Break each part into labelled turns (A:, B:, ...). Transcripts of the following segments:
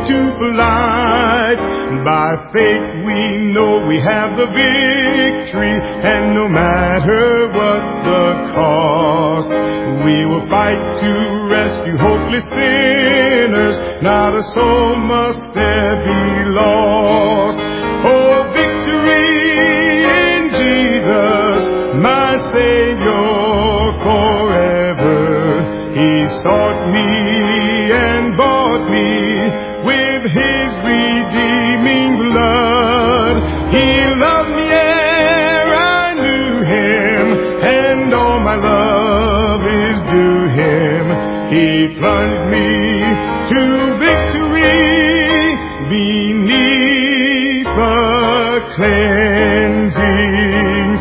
A: to flight. By faith we know we have the victory, and no matter what the cost, we will fight to rescue hopeless sinners. Not a soul must there be lost. Oh, victory in Jesus, my Savior forever. He sought me and bought me with His redeeming blood. He loved me ere I knew Him, and all my love is due Him. He plunged me to victory beneath the cleansing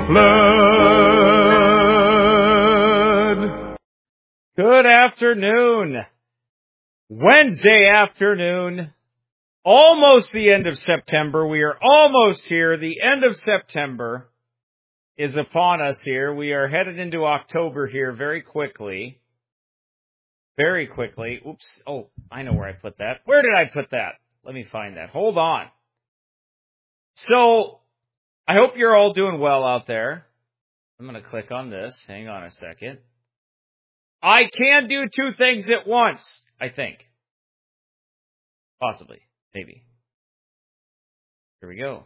A: flood.
B: Good afternoon. Wednesday afternoon. Almost the end of September. We are almost here. The end of September is upon us here. We are headed into October here very quickly. Very quickly. Oops. Oh, I know where I put that. Where did I put that? Let me find that. Hold on. So, I hope you're all doing well out there. I'm going to click on this. Hang on a second. I can do two things at once, I think. Possibly. Maybe. Here we go.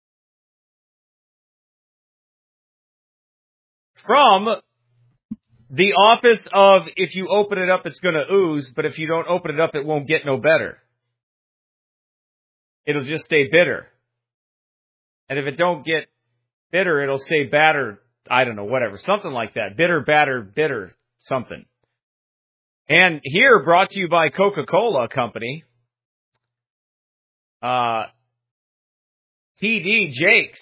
B: From the office of, if you open it up, it's going to ooze, but if you don't open it up, it won't get no better. It'll just stay bitter. And if it don't get bitter, it'll stay battered. I don't know, whatever. Something like that. Bitter, battered, bitter, something. And here, brought to you by Coca-Cola Company, T.D. Jakes,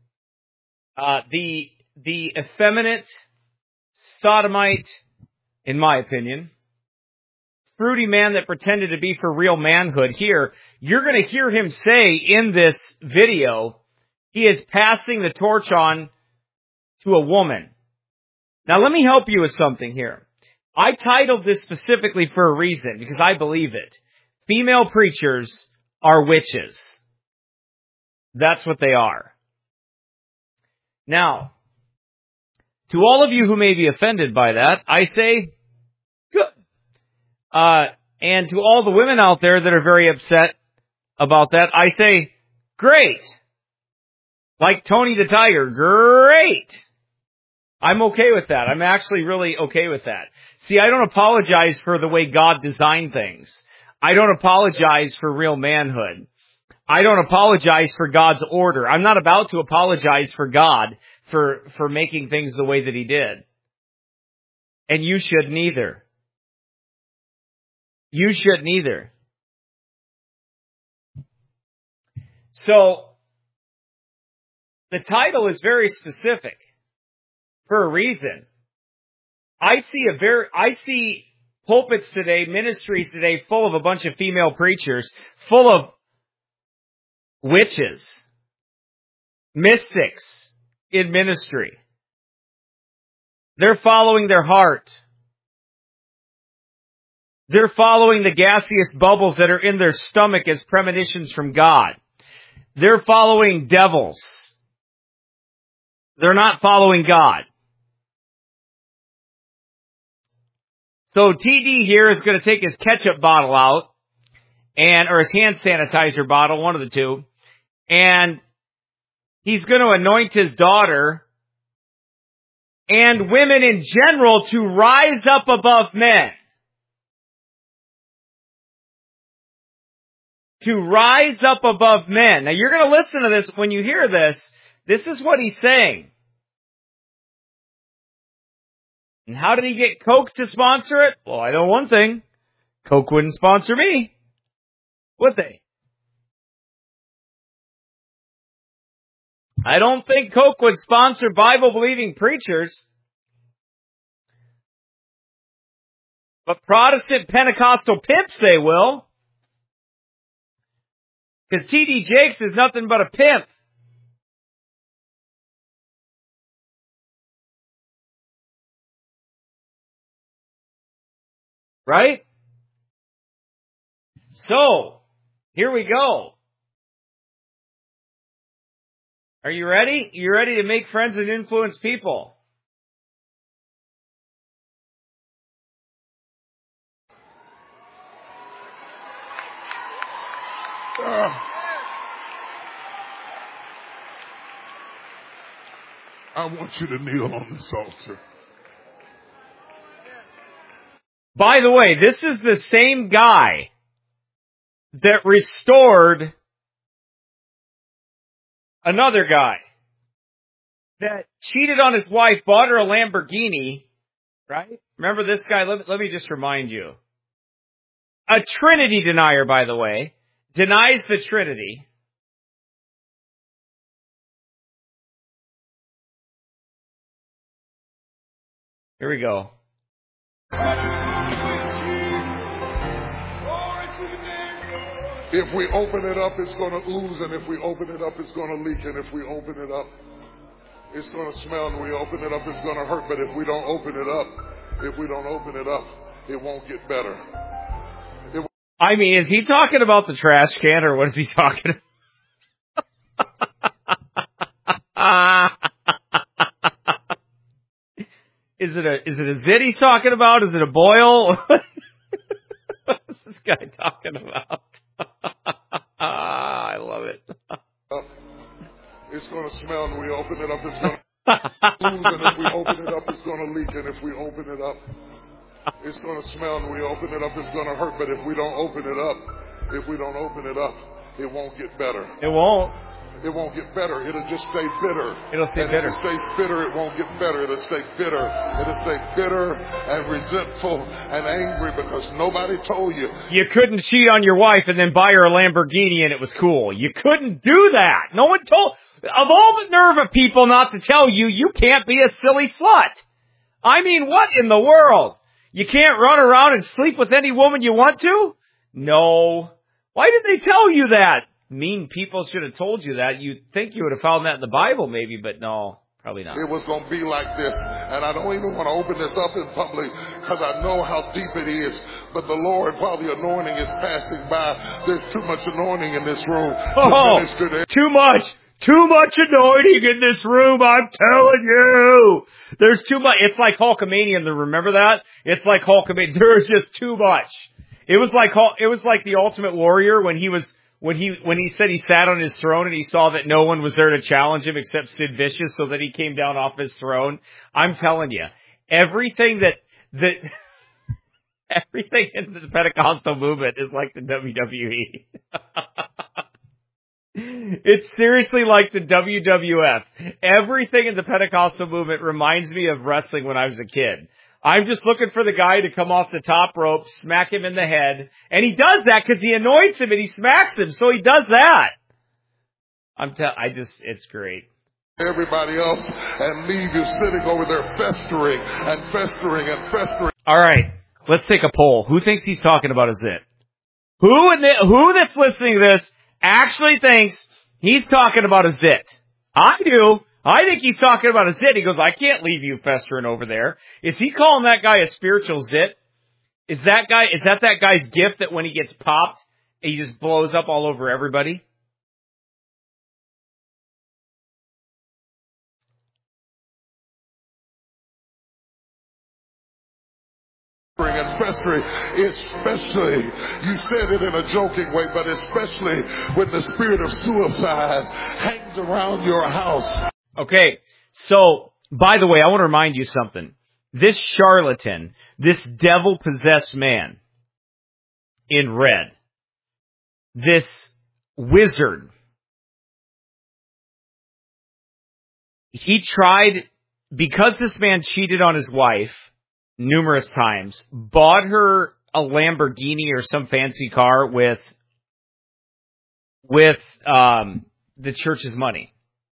B: the effeminate, sodomite, in my opinion, fruity man that pretended to be for real manhood. Here, you're going to hear him say in this video, he is passing the torch on to a woman. Now, let me help you with something here. I titled this specifically for a reason, because I believe it. Female preachers are witches. That's what they are. Now, to all of you who may be offended by that, I say, good. And to all the women out there that are very upset about that, I say, great. Like Tony the Tiger, great. I'm okay with that. I'm actually really okay with that. See, I don't apologize for the way God designed things. I don't apologize for real manhood. I don't apologize for God's order. I'm not about to apologize for God for making things the way that He did. And you shouldn't either. You shouldn't either. So, the title is very specific for a reason. I see pulpits today, ministries today, full of a bunch of female preachers, full of witches, mystics in ministry. They're following their heart. They're following the gaseous bubbles that are in their stomach as premonitions from God. They're following devils. They're not following God. So TD here is going to take his ketchup bottle out, or his hand sanitizer bottle, one of the two, and he's going to anoint his daughter and women in general to rise up above men. To rise up above men. Now you're going to listen to this when you hear this. This is what he's saying. And how did he get Coke to sponsor it? Well, I know one thing. Coke wouldn't sponsor me. Would they? I don't think Coke would sponsor Bible-believing preachers. But Protestant Pentecostal pimps, they will. Because T.D. Jakes is nothing but a pimp. Right? So, Here we go. Are you ready? You ready to make friends and influence people?
A: I want you to kneel on this altar.
B: By the way, this is the same guy that restored another guy that cheated on his wife, bought her a Lamborghini, right? Remember this guy? Let me just remind you. A Trinity denier, by the way, denies the Trinity. Here we go.
A: If we open it up, it's going to ooze, and if we open it up, it's going to leak, and if we open it up, it's going to smell, and we open it up, it's going to hurt. But if we don't open it up, it won't get better.
B: I mean, is he talking about the trash can, or what is he talking about? Is it a zit he's talking about? Is it a boil? What's this guy talking about? I love it.
A: It's going to smell, and we open it up, it's going to ooze, and if we open it up, it's going to leak, and if we open it up, it's going to smell, and we open it up, it's going to hurt. But if we don't open it up, it won't get better.
B: It won't.
A: It won't get better. It'll just stay bitter.
B: It'll stay bitter.
A: If it stays bitter, it won't get better. It'll stay bitter. It'll stay bitter and resentful and angry because nobody told you.
B: You couldn't cheat on your wife and then buy her a Lamborghini and it was cool. You couldn't do that. No one told. Of all the nerve of people not to tell you, you can't be a silly slut. I mean, what in the world? You can't run around and sleep with any woman you want to? No. Why did they tell you that? Mean people should have told you that. You'd think you would have found that in the Bible maybe, but no, probably not.
A: It was going to be like this. And I don't even want to open this up in public because I know how deep it is. But the Lord, while the anointing is passing by, there's too much anointing in this room to minister to.
B: Too much anointing in this room, I'm telling you. There's too much. It's like Hulkamania, remember that? It's like Hulkamania. There's just too much. It was like the Ultimate Warrior when he said he sat on his throne and he saw that no one was there to challenge him except Sid Vicious, so that he came down off his throne. I'm telling you, everything everything in the Pentecostal movement is like the WWE. It's seriously like the WWF. Everything in the Pentecostal movement reminds me of wrestling when I was a kid. I'm just looking for the guy to come off the top rope, smack him in the head. And he does that because he anoints him and he smacks him. So he does that. It's great.
A: Everybody else and leave you sitting over there festering and festering and festering.
B: All right. Let's take a poll. Who thinks he's talking about a zit? Who that's listening to this actually thinks he's talking about a zit? I do. I think he's talking about a zit. He goes, I can't leave you festering over there. Is he calling that guy a spiritual zit? Is that guy's gift that when he gets popped, he just blows up all over everybody?
A: And festering, especially, you said it in a joking way, but especially when the spirit of suicide hangs around your house.
B: Okay, so, by the way, I want to remind you something. This charlatan, this devil-possessed man in red, this wizard, he tried, because this man cheated on his wife numerous times, bought her a Lamborghini or some fancy car with the church's money.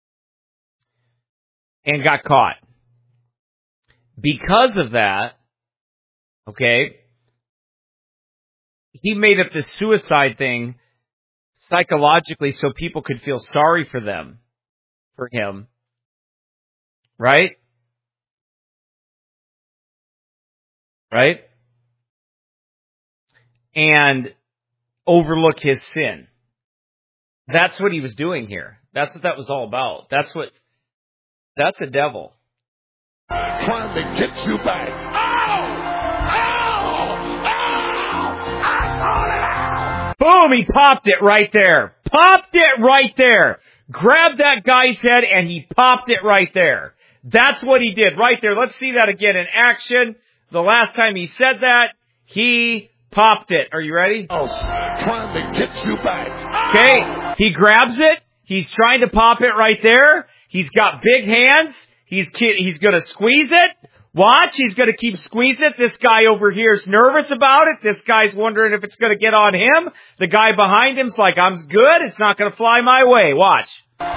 B: And got caught. Because of that, okay, he made up this suicide thing psychologically so people could feel sorry for him, right? Right? And overlook his sin. That's what he was doing here. That's what that was all about. That's a devil.
A: Trying to get you back. I call it out.
B: Boom, he popped it right there. Popped it right there. Grabbed that guy's head and he popped it right there. That's what he did right there. Let's see that again in action. The last time he said that, he popped it. Are you ready?
A: Trying to get you back.
B: Okay, he grabs it. He's trying to pop it right there. He's got big hands. He's going to squeeze it. Watch, he's going to keep squeezing it. This guy over here is nervous about it. This guy's wondering if it's going to get on him. The guy behind him's like, I'm good. It's not going to fly my way. Watch.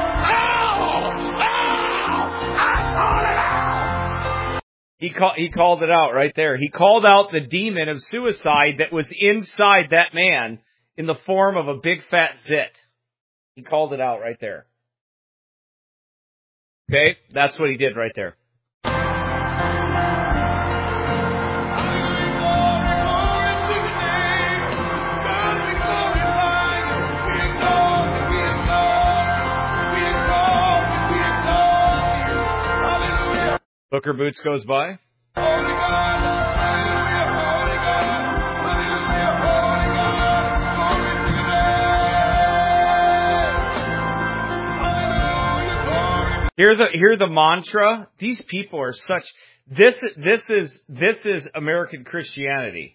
B: He called it out right there. He called out the demon of suicide that was inside that man in the form of a big fat zit. He called it out right there. Okay, that's what he did right there. Booker Boots goes by. Hear the mantra. These people are such. This is American Christianity.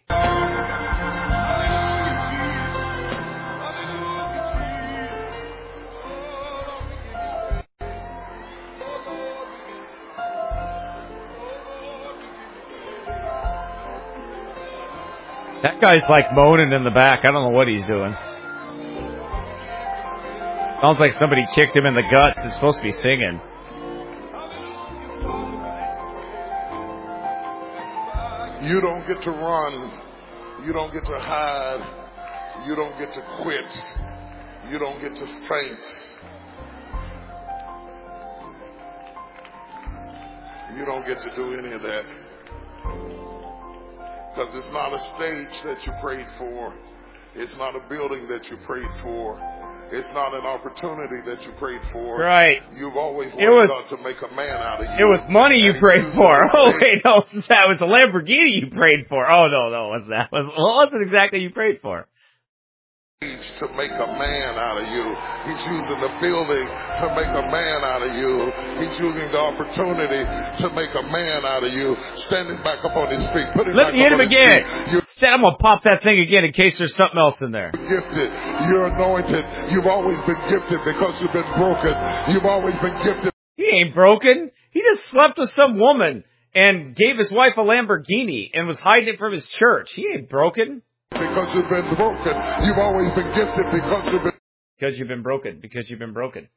B: That guy's like moaning in the back. I don't know what he's doing. Sounds like somebody kicked him in the guts. It's supposed to be singing.
A: You don't get to run. You don't get to hide. You don't get to quit. You don't get to faint. You don't get to do any of that. Because it's not a stage that you prayed for. It's not a building that you prayed for. It's not an opportunity that you prayed for.
B: Right.
A: You've always wanted God to make a man out of you.
B: It was money you prayed for. Oh, wait, no. That was a Lamborghini you prayed for. Oh, no, it wasn't that. What was it exactly you prayed for?
A: To make a man out of you. He's using the building to make a man out of you. He's using the opportunity to make a man out of you. Standing back up on his feet.
B: Let me hit him again. I'm going to pop that thing again in case there's something else in there.
A: You're gifted. You're anointed. You've always been gifted because you've been broken. You've always been gifted.
B: He ain't broken. He just slept with some woman and gave his wife a Lamborghini and was hiding it from his church. He ain't broken.
A: Because you've been broken. You've always been gifted because you've been...
B: Because you've been broken. Because you've been broken.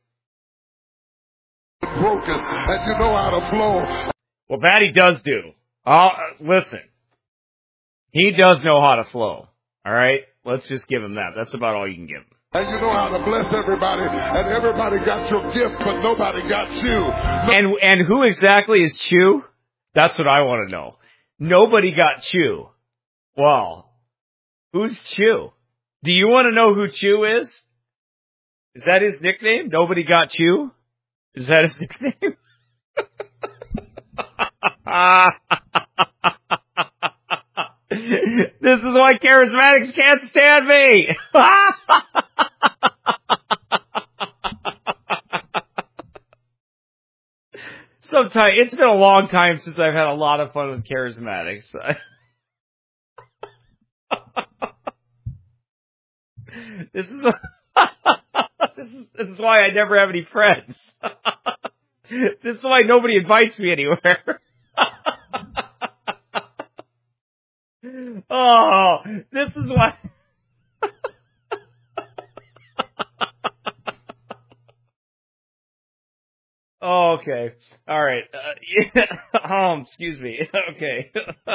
A: Broken. And you know how to flow.
B: Well, that he does do. Listen. He does know how to flow. All right? Let's just give him that. That's about all you can give him.
A: And you know how to bless everybody. And everybody got your gift, but nobody got you.
B: And who exactly is Chew? That's what I want to know. Nobody got Chew. Well... Who's Chew? Do you want to know who Chew is? Is that his nickname? Nobody got Chew? Is that his nickname? This is why charismatics can't stand me. Sometimes it's been a long time since I've had a lot of fun with charismatics. This is why I never have any friends. This is why nobody invites me anywhere. Oh, this is why. Oh, okay. All right. Excuse me. Okay.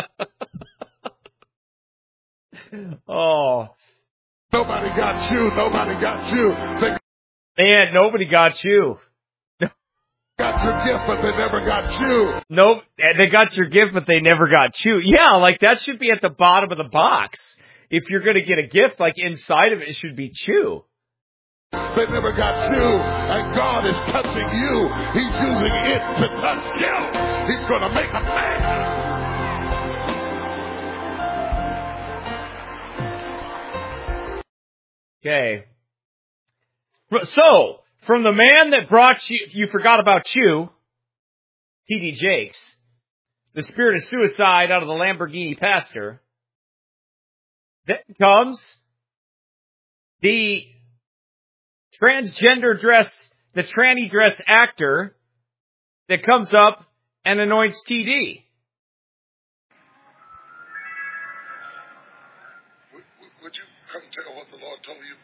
B: Oh.
A: Nobody got you. Nobody got you.
B: Man, nobody got you.
A: Got your gift, but they never got you.
B: Nope. They got your gift, but they never got you. Yeah, like that should be at the bottom of the box. if you're going to get a gift, like inside of it should be chew.
A: They never got you, and God is touching you. He's using it to touch you. He's going to make a man.
B: Okay. So, from the man that brought you forgot about you, T.D. Jakes, the spirit of suicide out of the Lamborghini pastor, then comes the the tranny dressed actor that comes up and anoints TD.
A: Would you come tell what the Lord told you?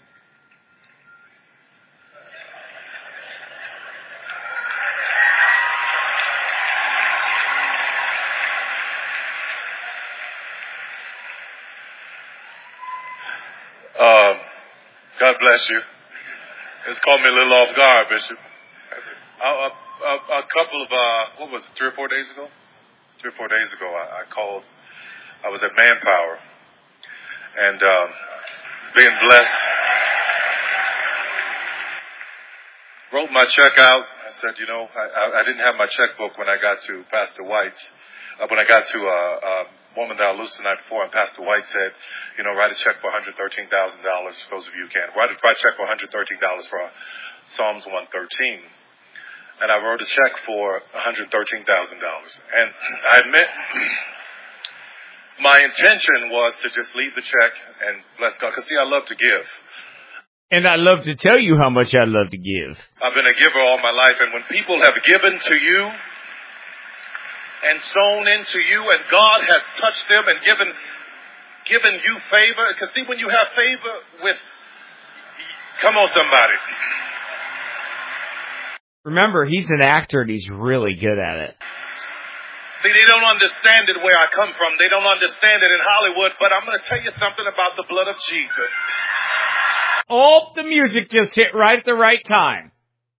C: God bless you. It's caught me a little off guard, Bishop. A couple of, 3 or 4 days ago? 3 or 4 days ago, I called. I was at Manpower. And being blessed. Wrote my check out. I said, I didn't have my checkbook when I got to Pastor White's. When I got to a woman that I loosed the night before, and Pastor White said, write a check for $113,000 for those of you who can. Write a check for $113 for Psalms 113. And I wrote a check for $113,000. And I admit, my intention was to just leave the check and bless God. Because, see, I love to give.
B: And I love to tell you how much I love to give.
C: I've been a giver all my life. And when people have given to you and sown into you, and God has touched them and given you favor. Because see, when you have favor with, come on somebody.
B: Remember, he's an actor and he's really good at it.
C: See, they don't understand it where I come from. They don't understand it in Hollywood. But I'm going to tell you something about the blood of Jesus.
B: Oh, the music just hit right at the right time.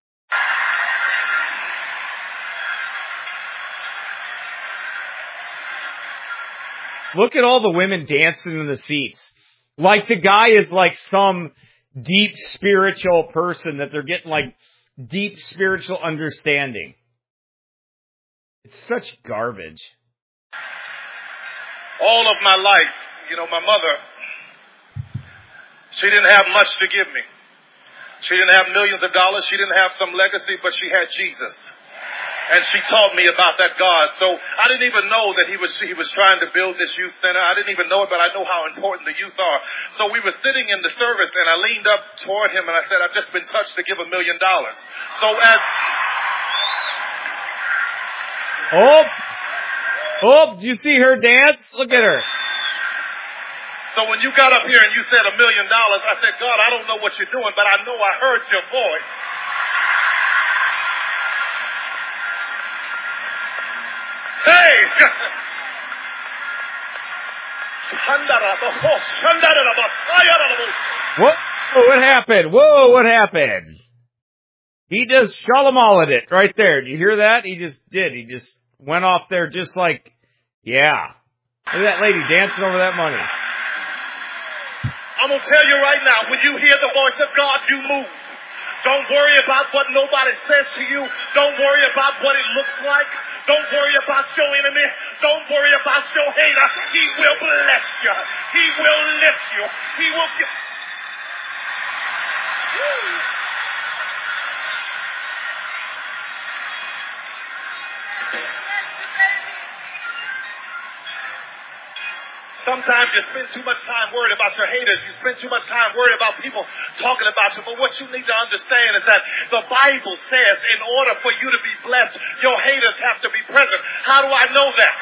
B: Look at all the women dancing in the seats. Like the guy is like some deep spiritual person that they're getting like deep spiritual understanding. It's such garbage.
C: All of my life, my mother, she didn't have much to give me. She didn't have millions of dollars. She didn't have some legacy, but she had Jesus. And she taught me about that God. So I didn't even know that he was trying to build this youth center. I didn't even know it, but I know how important the youth are. So we were sitting in the service, and I leaned up toward him, and I said, I've just been touched to give $1 million. So
B: did you see her dance? Look at her.
C: So when you got up here and you said $1 million, I said, God, I don't know what you're doing, but I know I heard your voice. Hey!
B: What happened? Whoa, what happened? He just shalom it right there. Do you hear that? He just did. He just went off there just like, yeah. Look at that lady dancing over that money.
C: I'm going to tell you right now, when you hear the voice of God, you move. Don't worry about what nobody says to you. Don't worry about what it looks like. Don't worry about your enemy. Don't worry about your hater. He will bless you. He will lift you. He will give. Sometimes you spend too much time worried about your haters. You spend too much time worried about people talking about you. But what you need to understand is that the Bible says in order for you to be blessed, your haters have to be present. How do I know that?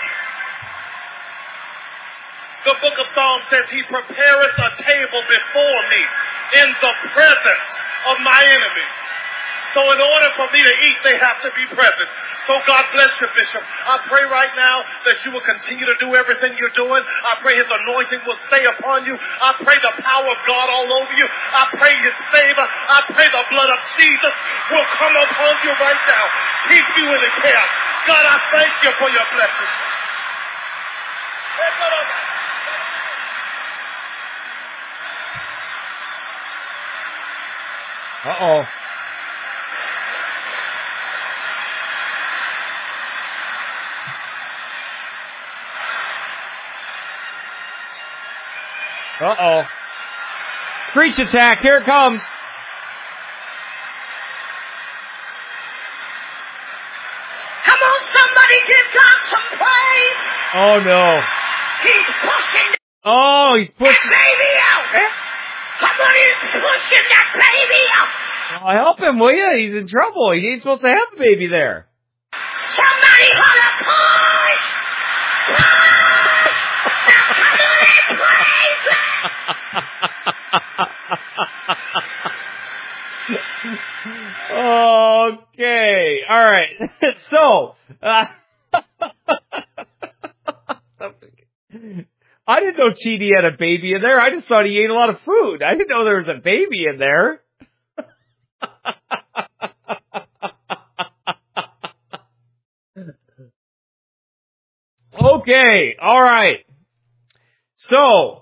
C: The book of Psalms says, He prepareth a table before me in the presence of my enemy. So in order for me to eat, they have to be present. So God bless you, Bishop. I pray right now that you will continue to do everything you're doing. I pray His anointing will stay upon you. I pray the power of God all over you. I pray His favor. I pray the blood of Jesus will come upon you right now. Keep you in the care. God, I thank you for your blessings.
B: Uh-oh. Uh-oh. Preach attack. Here it comes.
D: Come on, somebody give God some praise.
B: Oh, no.
D: He's pushing
B: Oh, he's
D: that
B: pushing.
D: baby out. Come on, he's pushing that baby out.
B: Oh, help him, will you? He's in trouble. He ain't supposed to have a baby there.
D: Somebody holler, push! Push! Now come on and praise it!
B: Okay. All right. So, I didn't know Chidi had a baby in there. I just thought he ate a lot of food. I didn't know there was a baby in there. Okay. All right. So,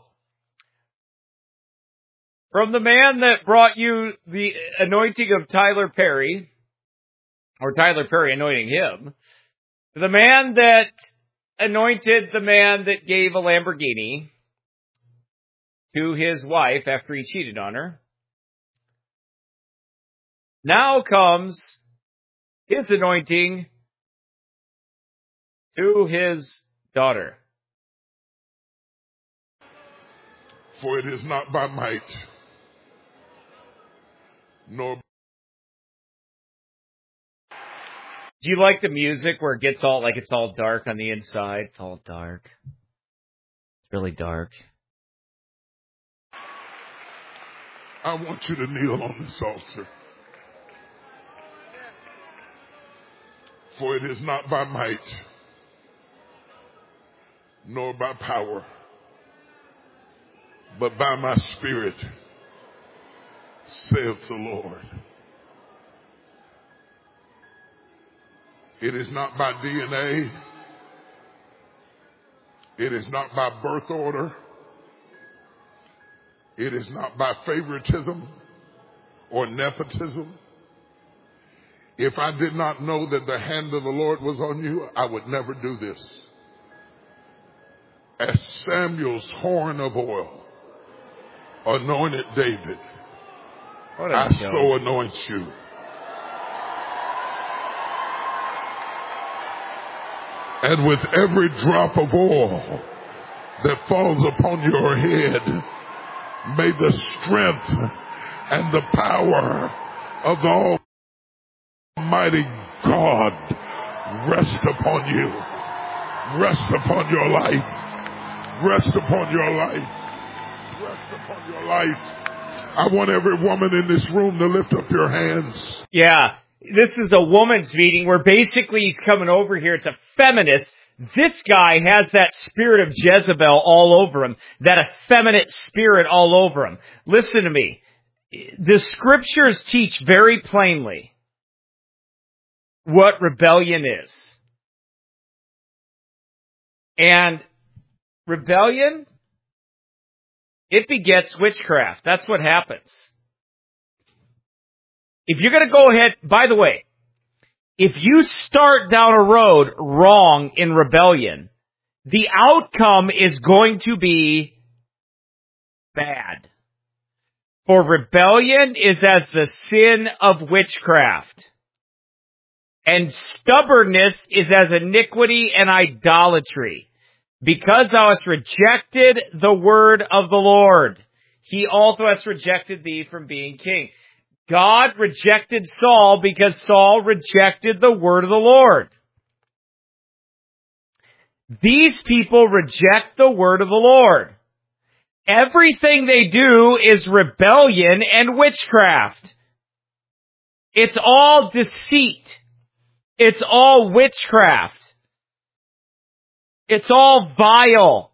B: from the man that brought you the anointing of Tyler Perry, or Tyler Perry anointing him, to the man that anointed the man that gave a Lamborghini to his wife after he cheated on her, now comes his anointing to his daughter.
A: For it is not by might, nor...
B: Do you like the music where it gets all, like it's all dark on the inside? It's all dark. It's really dark.
A: I want you to kneel on this altar. For it is not by might, nor by power, but by my Spirit, saith the Lord. It is not by DNA. It is not by birth order. It is not by favoritism or nepotism. If I did not know that the hand of the Lord was on you, I would never do this. As Samuel's horn of oil anointed David, I so anoint you. And with every drop of oil that falls upon your head, may the strength and the power of the Almighty God rest upon you. Rest upon your life. Rest upon your life. Rest upon your life. I want every woman in this room to lift up your hands.
B: Yeah. This is a woman's meeting where basically he's coming over here. It's a feminist. This guy has that spirit of Jezebel all over him, that effeminate spirit all over him. Listen to me. The scriptures teach very plainly what rebellion is. And rebellion, it begets witchcraft. That's what happens. If you're going to go ahead, by the way, if you start down a road wrong in rebellion, the outcome is going to be bad. For rebellion is as the sin of witchcraft, and stubbornness is as iniquity and idolatry. Because thou hast rejected the word of the Lord, he also has rejected thee from being king. God rejected Saul because Saul rejected the word of the Lord. These people reject the word of the Lord. Everything they do is rebellion and witchcraft. It's all deceit. It's all witchcraft. It's all vile.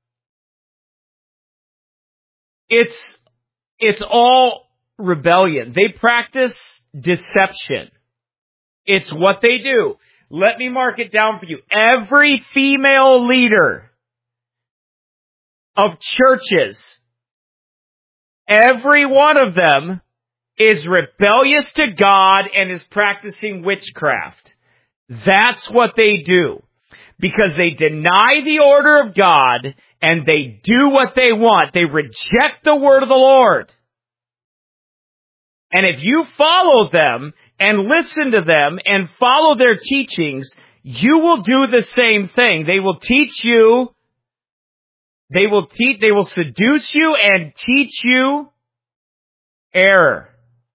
B: It's all rebellion. They practice deception. It's what they do. Let me mark it down for you. Every female leader of churches, every one of them is rebellious to God and is practicing witchcraft. That's what they do. Because they deny the order of God and they do what they want. They reject the word of the Lord. And if you follow them and listen to them and follow their teachings, you will do the same thing. They will teach you, they will seduce you and teach you error.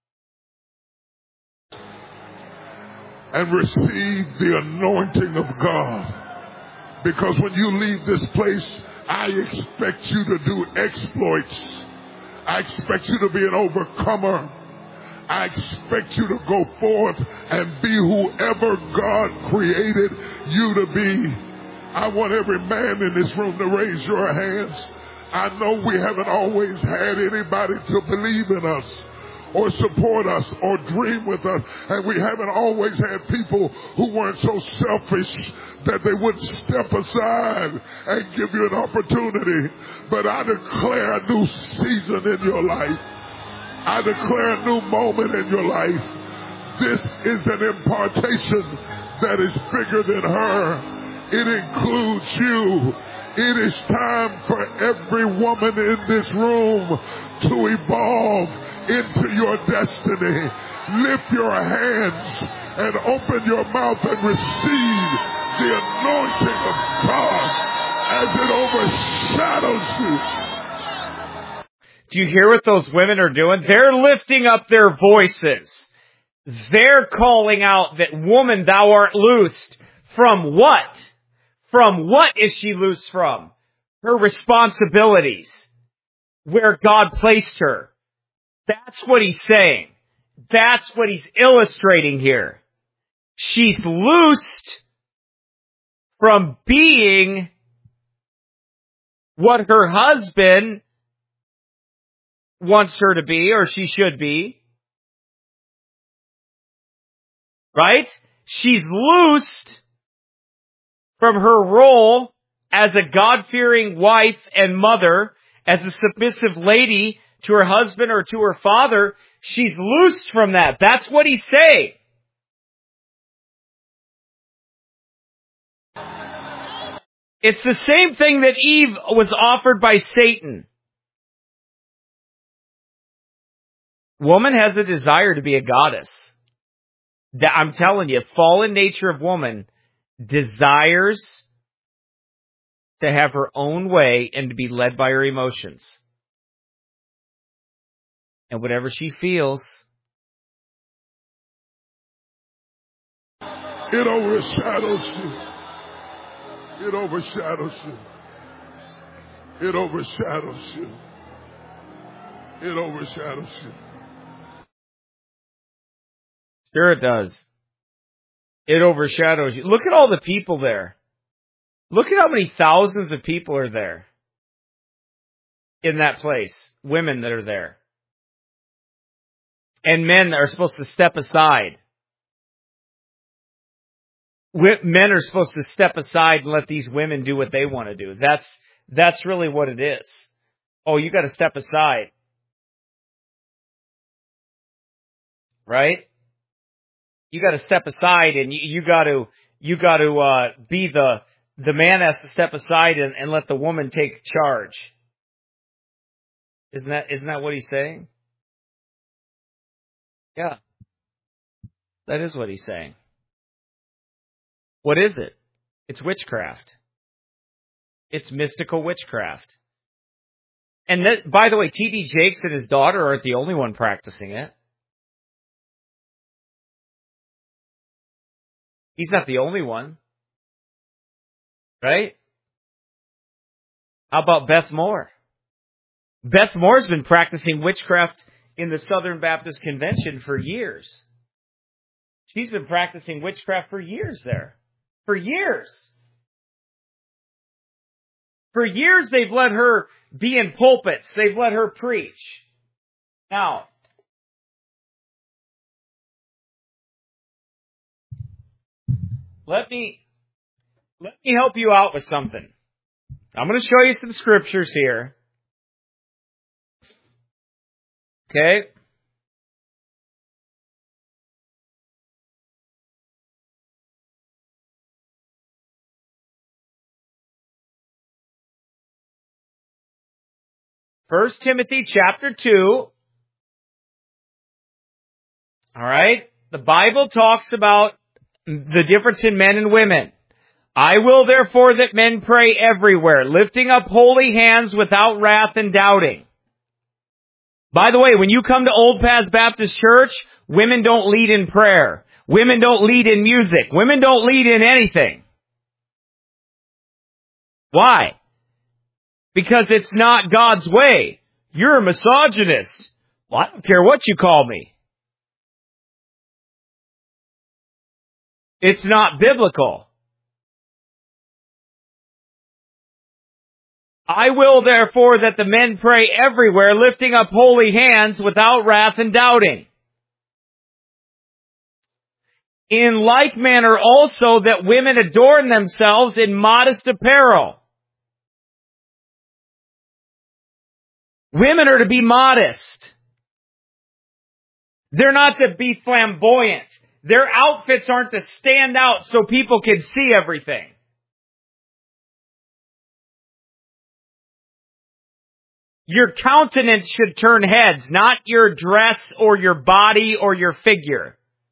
A: And receive the anointing of God. Because when you leave this place, I expect you to do exploits. I expect you to be an overcomer. I expect you to go forth and be whoever God created you to be. I want every man in this room to raise your hands. I know we haven't always had anybody to believe in us or support us or dream with us. And we haven't always had people who weren't so selfish that they wouldn't step aside and give you an opportunity. But I declare a new season in your life. I declare a new moment in your life. This is an impartation that is bigger than her. It includes you. It is time for every woman in this room to evolve into your destiny. Lift your hands and open your mouth and receive the anointing of God as it overshadows you.
B: Do you hear what those women are doing? They're lifting up their voices. They're calling out that, woman, thou art loosed. From what? From what is she loosed from? Her responsibilities. Where God placed her. That's what he's saying. That's what he's illustrating here. She's loosed from being what her husband wants her to be, or she should be. Right? She's loosed from her role as a God-fearing wife and mother, as a submissive lady to her husband or to her father. She's loosed from that. That's what he's saying. It's the same thing that Eve was offered by Satan. Woman has a desire to be a goddess. I'm telling you, fallen nature of woman desires to have her own way and to be led by her emotions. And whatever she feels,
A: it overshadows you. It overshadows you. It overshadows you. It overshadows you.
B: Sure it does. It overshadows you. Look at all the people there. Look at how many thousands of people are there in that place. Women that are there. And men are supposed to step aside. Men are supposed to step aside and let these women do what they want to do. That's really what it is. Oh, you got to step aside. Right? You got to step aside, and you got to be the man has to step aside and let the woman take charge. Isn't that what he's saying? Yeah. That is what he's saying. What is it? It's witchcraft. It's mystical witchcraft. And that, by the way, T.D. Jakes and his daughter aren't the only one practicing it. He's not the only one. Right? How about Beth Moore? Beth Moore's been practicing witchcraft in the Southern Baptist Convention for years. She's been practicing witchcraft for years there. For years. For years they've let her be in pulpits. They've let her preach. Now, let me help you out with something. I'm going to show you some scriptures here. Okay? 1 Timothy chapter 2. All right. The Bible talks about the difference in men and women. I will therefore that men pray everywhere, lifting up holy hands without wrath and doubting. By the way, when you come to Old Paths Baptist Church, women don't lead in prayer. Women don't lead in music. Women don't lead in anything. Why? Because it's not God's way. You're a misogynist. Well, I don't care what you call me. It's not biblical. I will therefore that the men pray everywhere, lifting up holy hands without wrath and doubting. In like manner also that women adorn themselves in modest apparel. Women are to be modest. They're not to be flamboyant. Their outfits aren't to stand out so people can see everything. Your countenance should turn heads, not your dress or your body or your figure.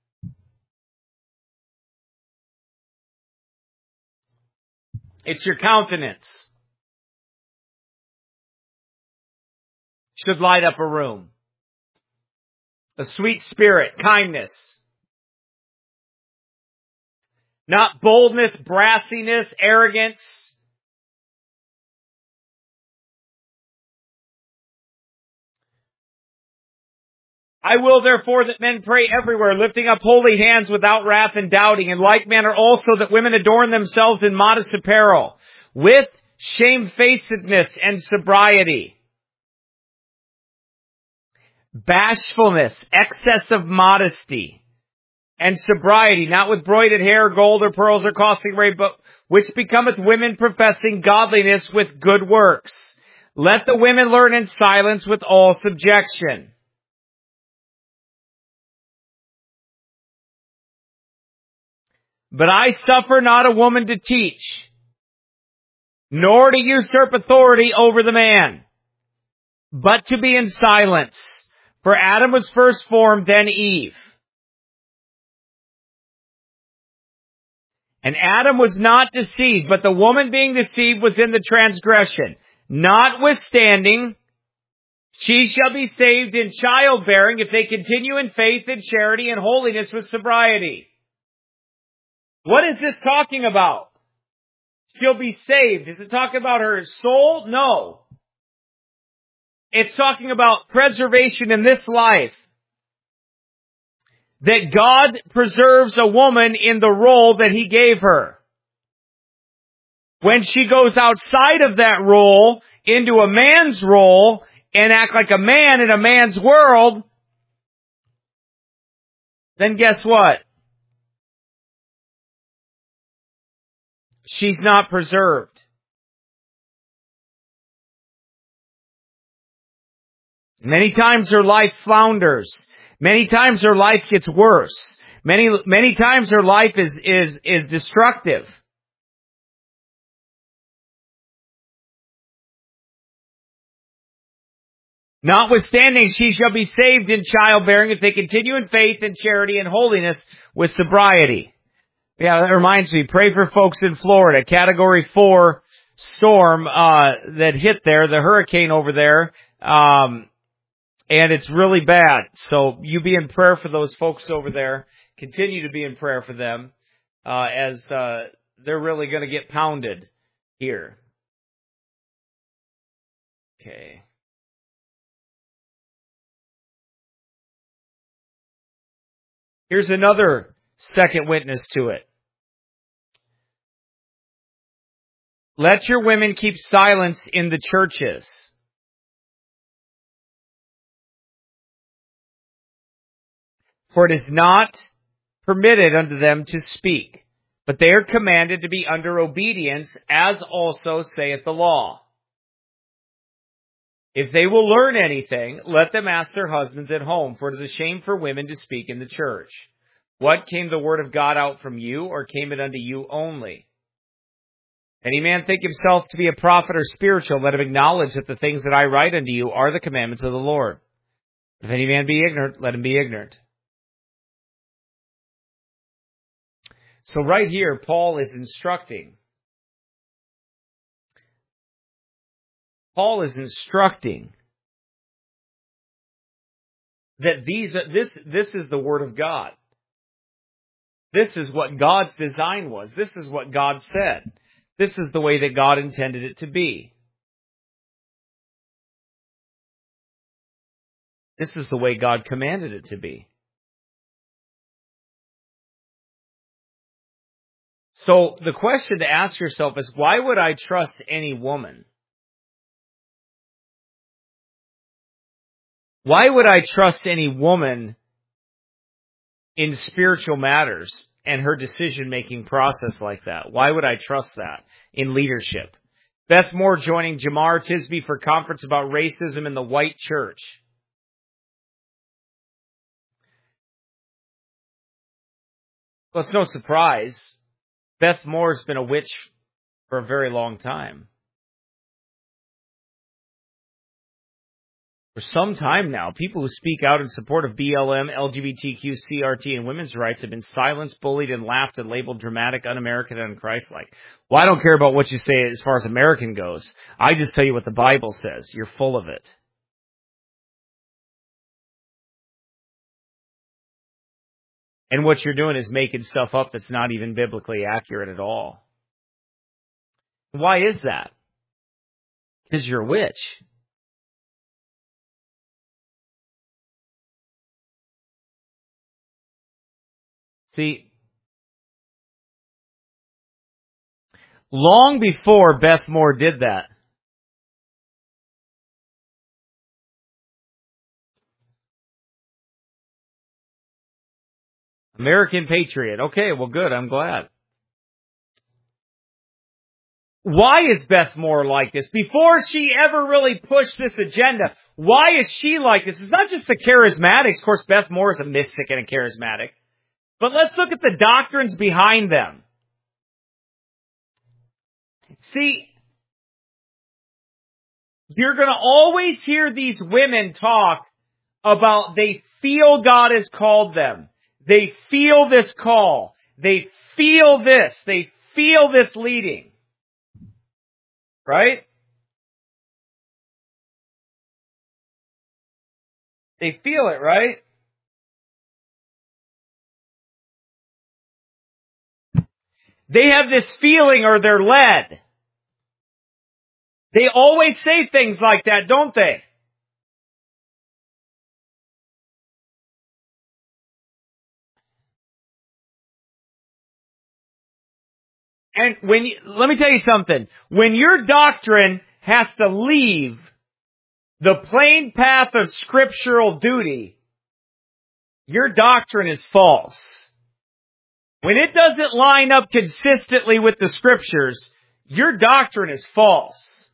B: It's your countenance. Should light up a room. A sweet spirit, kindness. Not boldness, brassiness, arrogance. I will therefore that men pray everywhere, lifting up holy hands without wrath and doubting. In like manner also that women adorn themselves in modest apparel, with shamefacedness and sobriety. Bashfulness, excess of modesty, and sobriety, not with broided hair, gold or pearls or costly array, but which becometh women professing godliness with good works. Let the women learn in silence with all subjection. But I suffer not a woman to teach, nor to usurp authority over the man, but to be in silence. For Adam was first formed, then Eve. And Adam was not deceived, but the woman being deceived was in the transgression. Notwithstanding, she shall be saved in childbearing if they continue in faith and charity and holiness with sobriety. What is this talking about? She'll be saved. Is it talking about her soul? No. It's talking about preservation in this life. That God preserves a woman in the role that He gave her. When she goes outside of that role into a man's role and act like a man in a man's world, then guess what? She's not preserved. Many times her life flounders. Many times her life gets worse. Many times her life is destructive. Notwithstanding, she shall be saved in childbearing if they continue in faith and charity and holiness with sobriety. Yeah, that reminds me, pray for folks in Florida. Category 4 storm that hit there, the hurricane over there. And it's really bad. So you be in prayer for those folks over there. Continue to be in prayer for them as they're really going to get pounded here. Okay. Here's another second witness to it. Let your women keep silence in the churches. For it is not permitted unto them to speak, but they are commanded to be under obedience, as also saith the law. If they will learn anything, let them ask their husbands at home, for it is a shame for women to speak in the church. What, came the word of God out from you, or came it unto you only? If any man think himself to be a prophet or spiritual, let him acknowledge that the things that I write unto you are the commandments of the Lord. If any man be ignorant, let him be ignorant. So right here, Paul is instructing. That this is the Word of God. This is what God's design was. This is what God said. This is the way that God intended it to be. This is the way God commanded it to be. So the question to ask yourself is, why would I trust any woman? Why would I trust any woman in spiritual matters and her decision-making process like that? Why would I trust that in leadership? Beth Moore joining Jamar Tisby for conference about racism in the white church. Well, it's no surprise. Beth Moore's been a witch for a very long time. For some time now, people who speak out in support of BLM, LGBTQ, CRT, and women's rights have been silenced, bullied, and laughed and labeled dramatic, un-American, and un-Christ-like. Well, I don't care about what you say as far as American goes. I just tell you what the Bible says. You're full of it. And what you're doing is making stuff up that's not even biblically accurate at all. Why is that? Because you're a witch. See, long before Beth Moore did that, American patriot. Okay, well, good. I'm glad. Why is Beth Moore like this? Before she ever really pushed this agenda, why is she like this? It's not just the charismatics. Of course, Beth Moore is a mystic and a charismatic. But let's look at the doctrines behind them. See, you're going to always hear these women talk about they feel God has called them. They feel this call. They feel this. They feel this leading. Right? They feel it, right? They have this feeling or they're led. They always say things like that, don't they? And let me tell you something. When your doctrine has to leave the plain path of scriptural duty, your doctrine is false. When it doesn't line up consistently with the scriptures, your doctrine is false.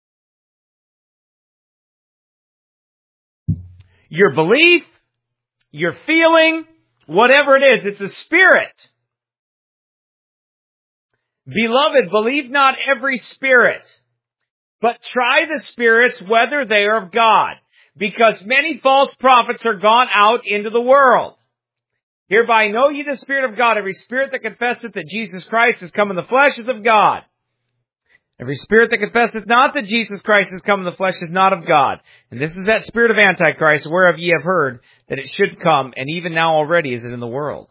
B: Your belief, your feeling, whatever it is, it's a spirit. Beloved, believe not every spirit, but try the spirits whether they are of God, because many false prophets are gone out into the world. Hereby know ye the Spirit of God. Every spirit that confesseth that Jesus Christ is come in the flesh is of God. Every spirit that confesseth not that Jesus Christ is come in the flesh is not of God. And this is that spirit of Antichrist, whereof ye have heard that it should come, and even now already is it in the world.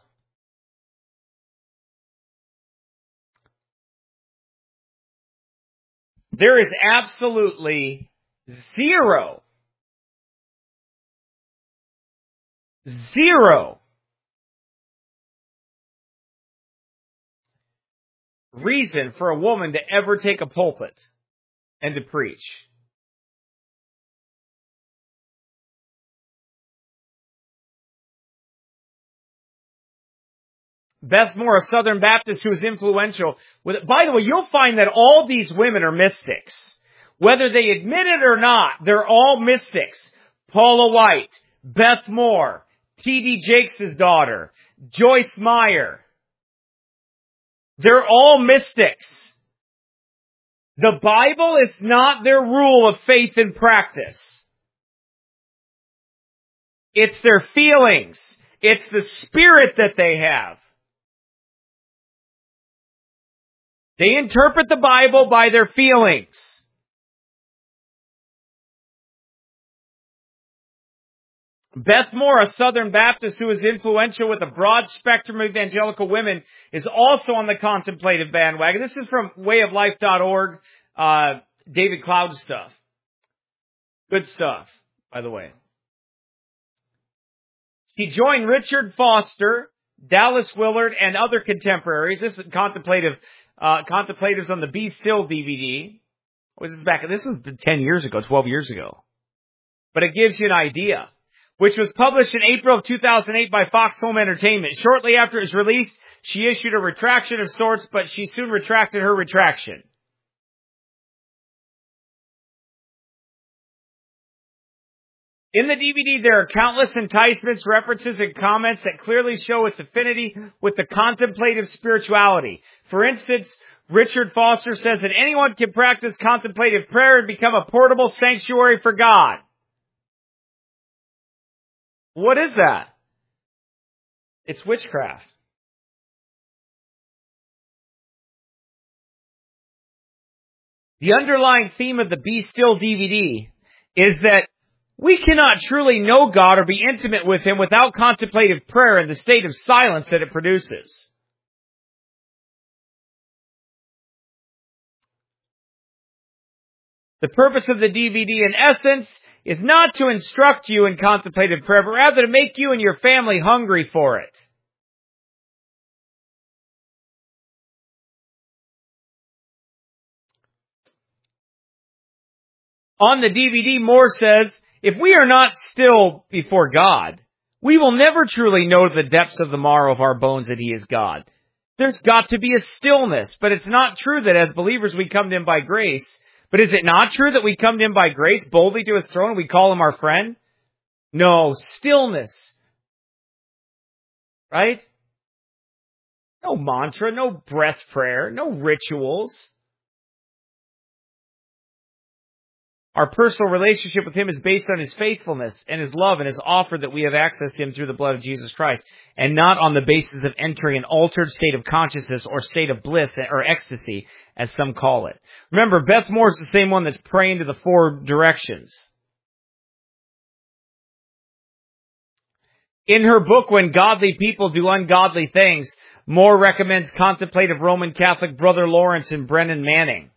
B: There is absolutely zero reason for a woman to ever take a pulpit and to preach. Beth Moore, a Southern Baptist who is influential. By the way, you'll find that all these women are mystics. Whether they admit it or not, they're all mystics. Paula White, Beth Moore, T.D. Jakes' daughter, Joyce Meyer. They're all mystics. The Bible is not their rule of faith and practice. It's their feelings. It's the spirit that they have. They interpret the Bible by their feelings. Beth Moore, a Southern Baptist who is influential with a broad spectrum of evangelical women, is also on the contemplative bandwagon. This is from wayoflife.org, David Cloud stuff. Good stuff, by the way. She joined Richard Foster, Dallas Willard, and other contemporaries. This is contemplatives on the Be Still DVD. This was 10 years ago, 12 years ago. But it gives you an idea. Which was published in April of 2008 by Fox Home Entertainment. Shortly after it was released, she issued a retraction of sorts, but she soon retracted her retraction. In the DVD, there are countless enticements, references, and comments that clearly show its affinity with the contemplative spirituality. For instance, Richard Foster says that anyone can practice contemplative prayer and become a portable sanctuary for God. What is that? It's witchcraft. The underlying theme of the Be Still DVD is that we cannot truly know God or be intimate with Him without contemplative prayer and the state of silence that it produces. The purpose of the DVD, in essence, is not to instruct you in contemplative prayer, but rather to make you and your family hungry for it. On the DVD, Moore says, if we are not still before God, we will never truly know the depths of the marrow of our bones that He is God. There's got to be a stillness, but it's not true that as believers we come to Him by grace. But is it not true that we come to Him by grace, boldly to His throne, and we call Him our friend? No, stillness. Right? No mantra, no breath prayer, no rituals. Our personal relationship with Him is based on His faithfulness and His love and His offer that we have access to Him through the blood of Jesus Christ, and not on the basis of entering an altered state of consciousness or state of bliss or ecstasy, as some call it. Remember, Beth Moore is the same one that's praying to the four directions. In her book, When Godly People Do Ungodly Things, Moore recommends contemplative Roman Catholic Brother Lawrence and Brennan Manning.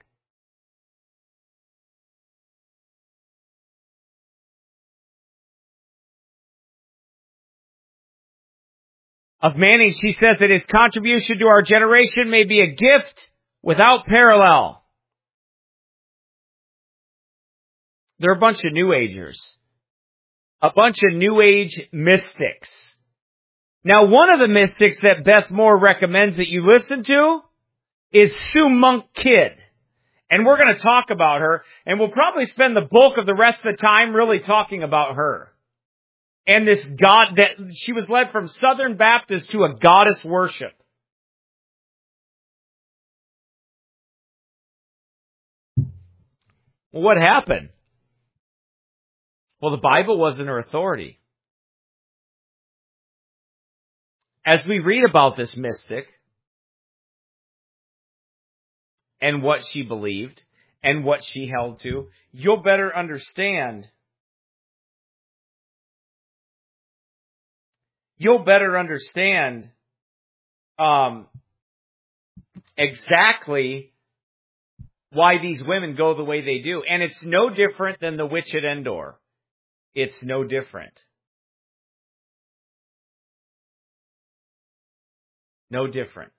B: Of Manning, she says that his contribution to our generation may be a gift without parallel. They're a bunch of New Agers. A bunch of New Age mystics. Now, one of the mystics that Beth Moore recommends that you listen to is Sue Monk Kidd. And we're going to talk about her, and we'll probably spend the bulk of the rest of the time really talking about her. And this God, that she was led from Southern Baptist to a goddess worship. Well, what happened? Well, the Bible wasn't her authority. As we read about this mystic and what she believed and what she held to, you'll better understand. You'll better understand exactly why these women go the way they do. And it's no different than the witch at Endor. It's no different. No different.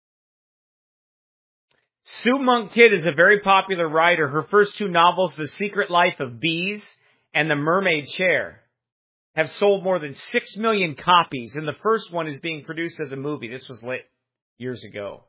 B: Sue Monk Kidd is a very popular writer. Her first two novels, The Secret Life of Bees and The Mermaid Chair, have sold more than 6 million copies, and the first one is being produced as a movie. This was lit years ago.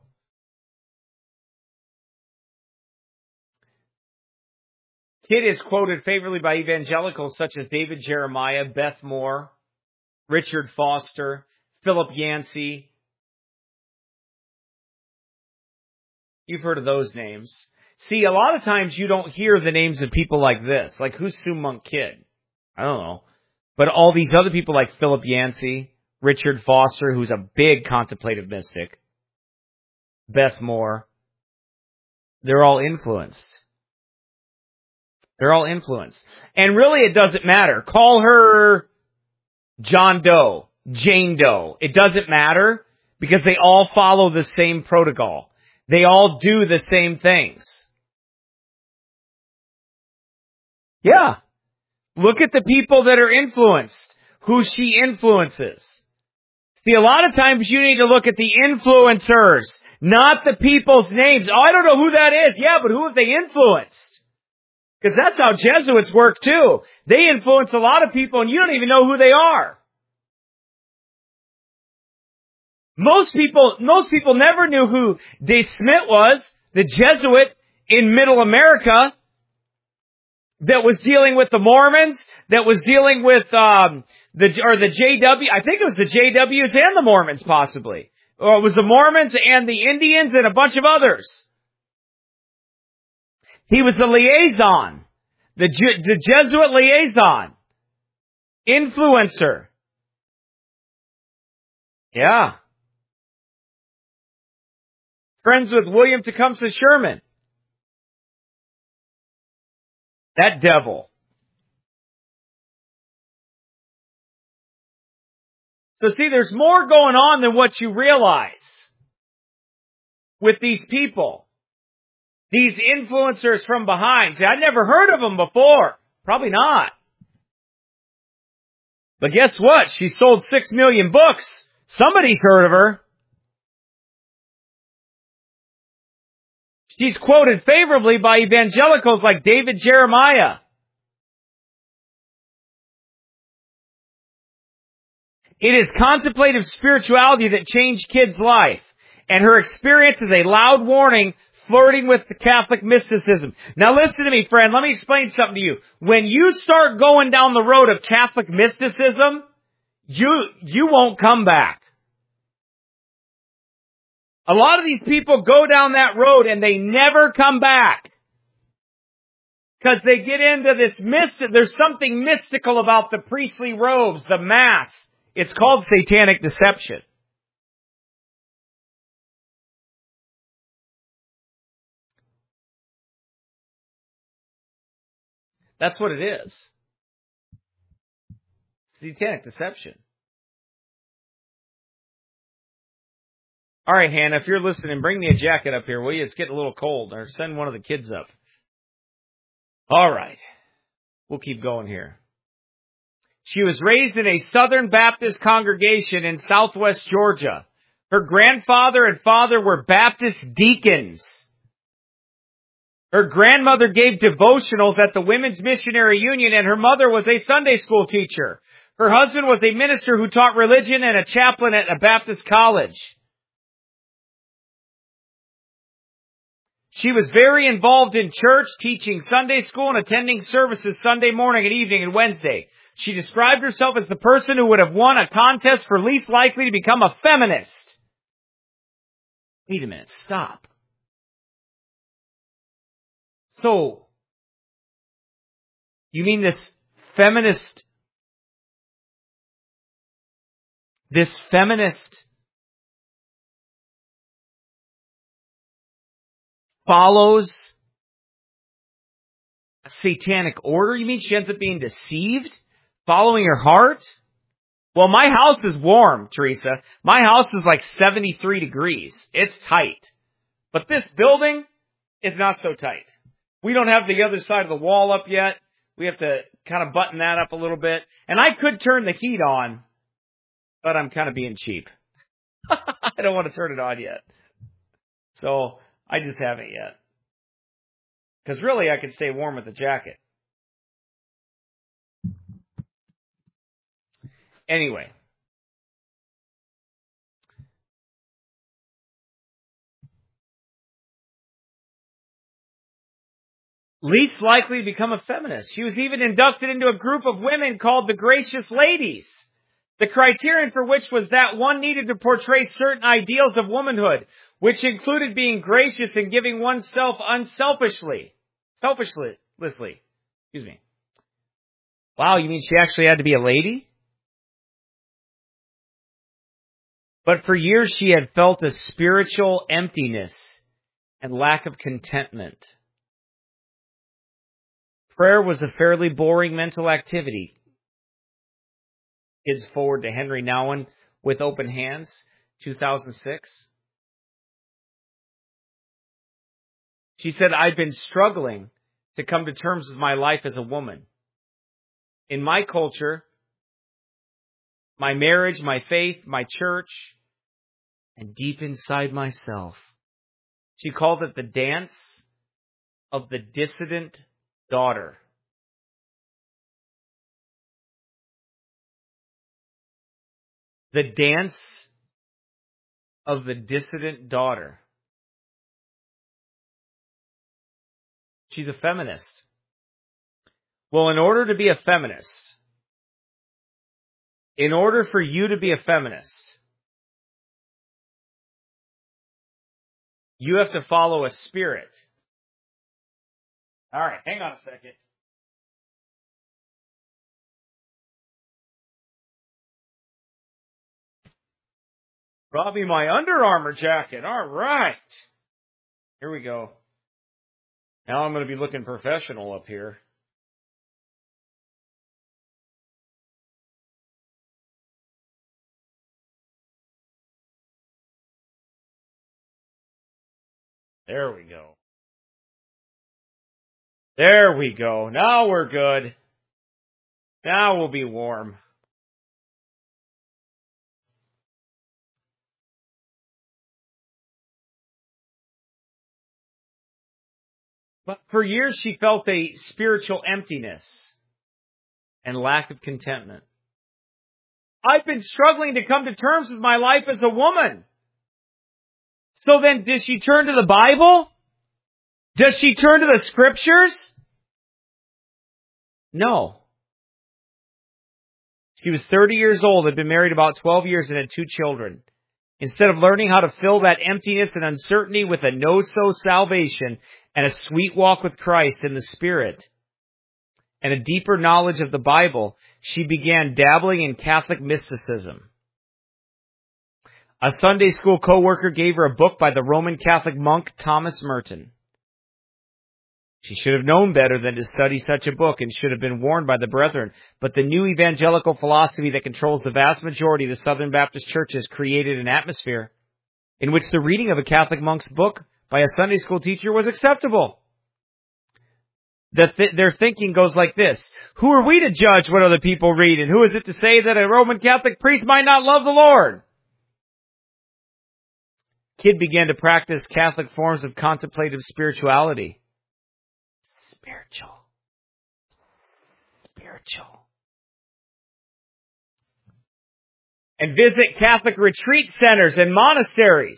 B: Kidd is quoted favorably by evangelicals such as David Jeremiah, Beth Moore, Richard Foster, Philip Yancey. You've heard of those names. See, a lot of times you don't hear the names of people like this. Like, who's Sue Monk Kidd? I don't know. But all these other people like Philip Yancey, Richard Foster, who's a big contemplative mystic, Beth Moore, they're all influenced. They're all influenced. And really, it doesn't matter. Call her John Doe, Jane Doe. It doesn't matter because they all follow the same protocol. They all do the same things. Yeah. Look at the people that are influenced, who she influences. See, a lot of times you need to look at the influencers, not the people's names. Oh, I don't know who that is. Yeah, but who have they influenced? Because that's how Jesuits work too. They influence a lot of people and you don't even know who they are. Most people never knew who De Smet was, the Jesuit in Middle America that was dealing with the Mormons, that was dealing with the JW. I think it was the JWs and the Mormons possibly. Or it was the Mormons and the Indians and a bunch of others. He was the liaison, the Jesuit liaison, influencer. Yeah. Friends with William Tecumseh Sherman. That devil. So see, there's more going on than what you realize with these people. These influencers from behind. See, I'd never heard of them before. Probably not. But guess what? She sold 6 million books. Somebody's heard of her. She's quoted favorably by evangelicals like David Jeremiah. It is contemplative spirituality that changed Kidd's life. And her experience is a loud warning flirting with the Catholic mysticism. Now listen to me, friend. Let me explain something to you. When you start going down the road of Catholic mysticism, you won't come back. A lot of these people go down that road and they never come back. Because they get into this there's something mystical about the priestly robes, the mass. It's called satanic deception. That's what it is. Satanic deception. All right, Hannah, if you're listening, bring me a jacket up here, will you? It's getting a little cold. Or send one of the kids up. All right. We'll keep going here. She was raised in a Southern Baptist congregation in southwest Georgia. Her grandfather and father were Baptist deacons. Her grandmother gave devotionals at the Women's Missionary Union, and her mother was a Sunday school teacher. Her husband was a minister who taught religion and a chaplain at a Baptist college. She was very involved in church, teaching Sunday school and attending services Sunday morning and evening and Wednesday. She described herself as the person who would have won a contest for least likely to become a feminist. Wait a minute, stop. So, you mean this feminist follows a satanic order? You mean she ends up being deceived? Following her heart? Well, my house is warm, Teresa. My house is like 73 degrees. It's tight. But this building is not so tight. We don't have the other side of the wall up yet. We have to kind of button that up a little bit. And I could turn the heat on, but I'm kind of being cheap. I don't want to turn it on yet. So I just haven't yet. Because really I could stay warm with a jacket. Anyway. Least likely to become a feminist. She was even inducted into a group of women called the Gracious Ladies. The criterion for which was that one needed to portray certain ideals of womanhood, which included being gracious and giving oneself selfishly. Excuse me. Wow, you mean she actually had to be a lady? But for years she had felt a spiritual emptiness and lack of contentment. Prayer was a fairly boring mental activity. Kids forward to Henry Nouwen with Open Hands, 2006. She said, I'd been struggling to come to terms with my life as a woman. In my culture, my marriage, my faith, my church, and deep inside myself. She called it the dance of the dissident daughter. The dance of the dissident daughter. She's a feminist. Well, in order to be a feminist, in order for you to be a feminist, you have to follow a spirit. All right, hang on a second. Brought me my Under Armour jacket. All right. Here we go. Now I'm going to be looking professional up here. There we go. There we go. Now we're good. Now we'll be warm. But for years she felt a spiritual emptiness and lack of contentment. I've been struggling to come to terms with my life as a woman. So then, does she turn to the Bible? Does she turn to the Scriptures? No. She was 30 years old, had been married about 12 years, and had 2 children. Instead of learning how to fill that emptiness and uncertainty with a no-so salvation and a sweet walk with Christ in the Spirit and a deeper knowledge of the Bible, she began dabbling in Catholic mysticism. A Sunday school co-worker gave her a book by the Roman Catholic monk Thomas Merton. She should have known better than to study such a book and should have been warned by the brethren. But the new evangelical philosophy that controls the vast majority of the Southern Baptist churches created an atmosphere in which the reading of a Catholic monk's book by a Sunday school teacher was acceptable. Their thinking goes like this. Who are we to judge what other people read? And who is it to say that a Roman Catholic priest might not love the Lord? Kid began to practice Catholic forms of contemplative spirituality. Spiritual. And visit Catholic retreat centers and monasteries.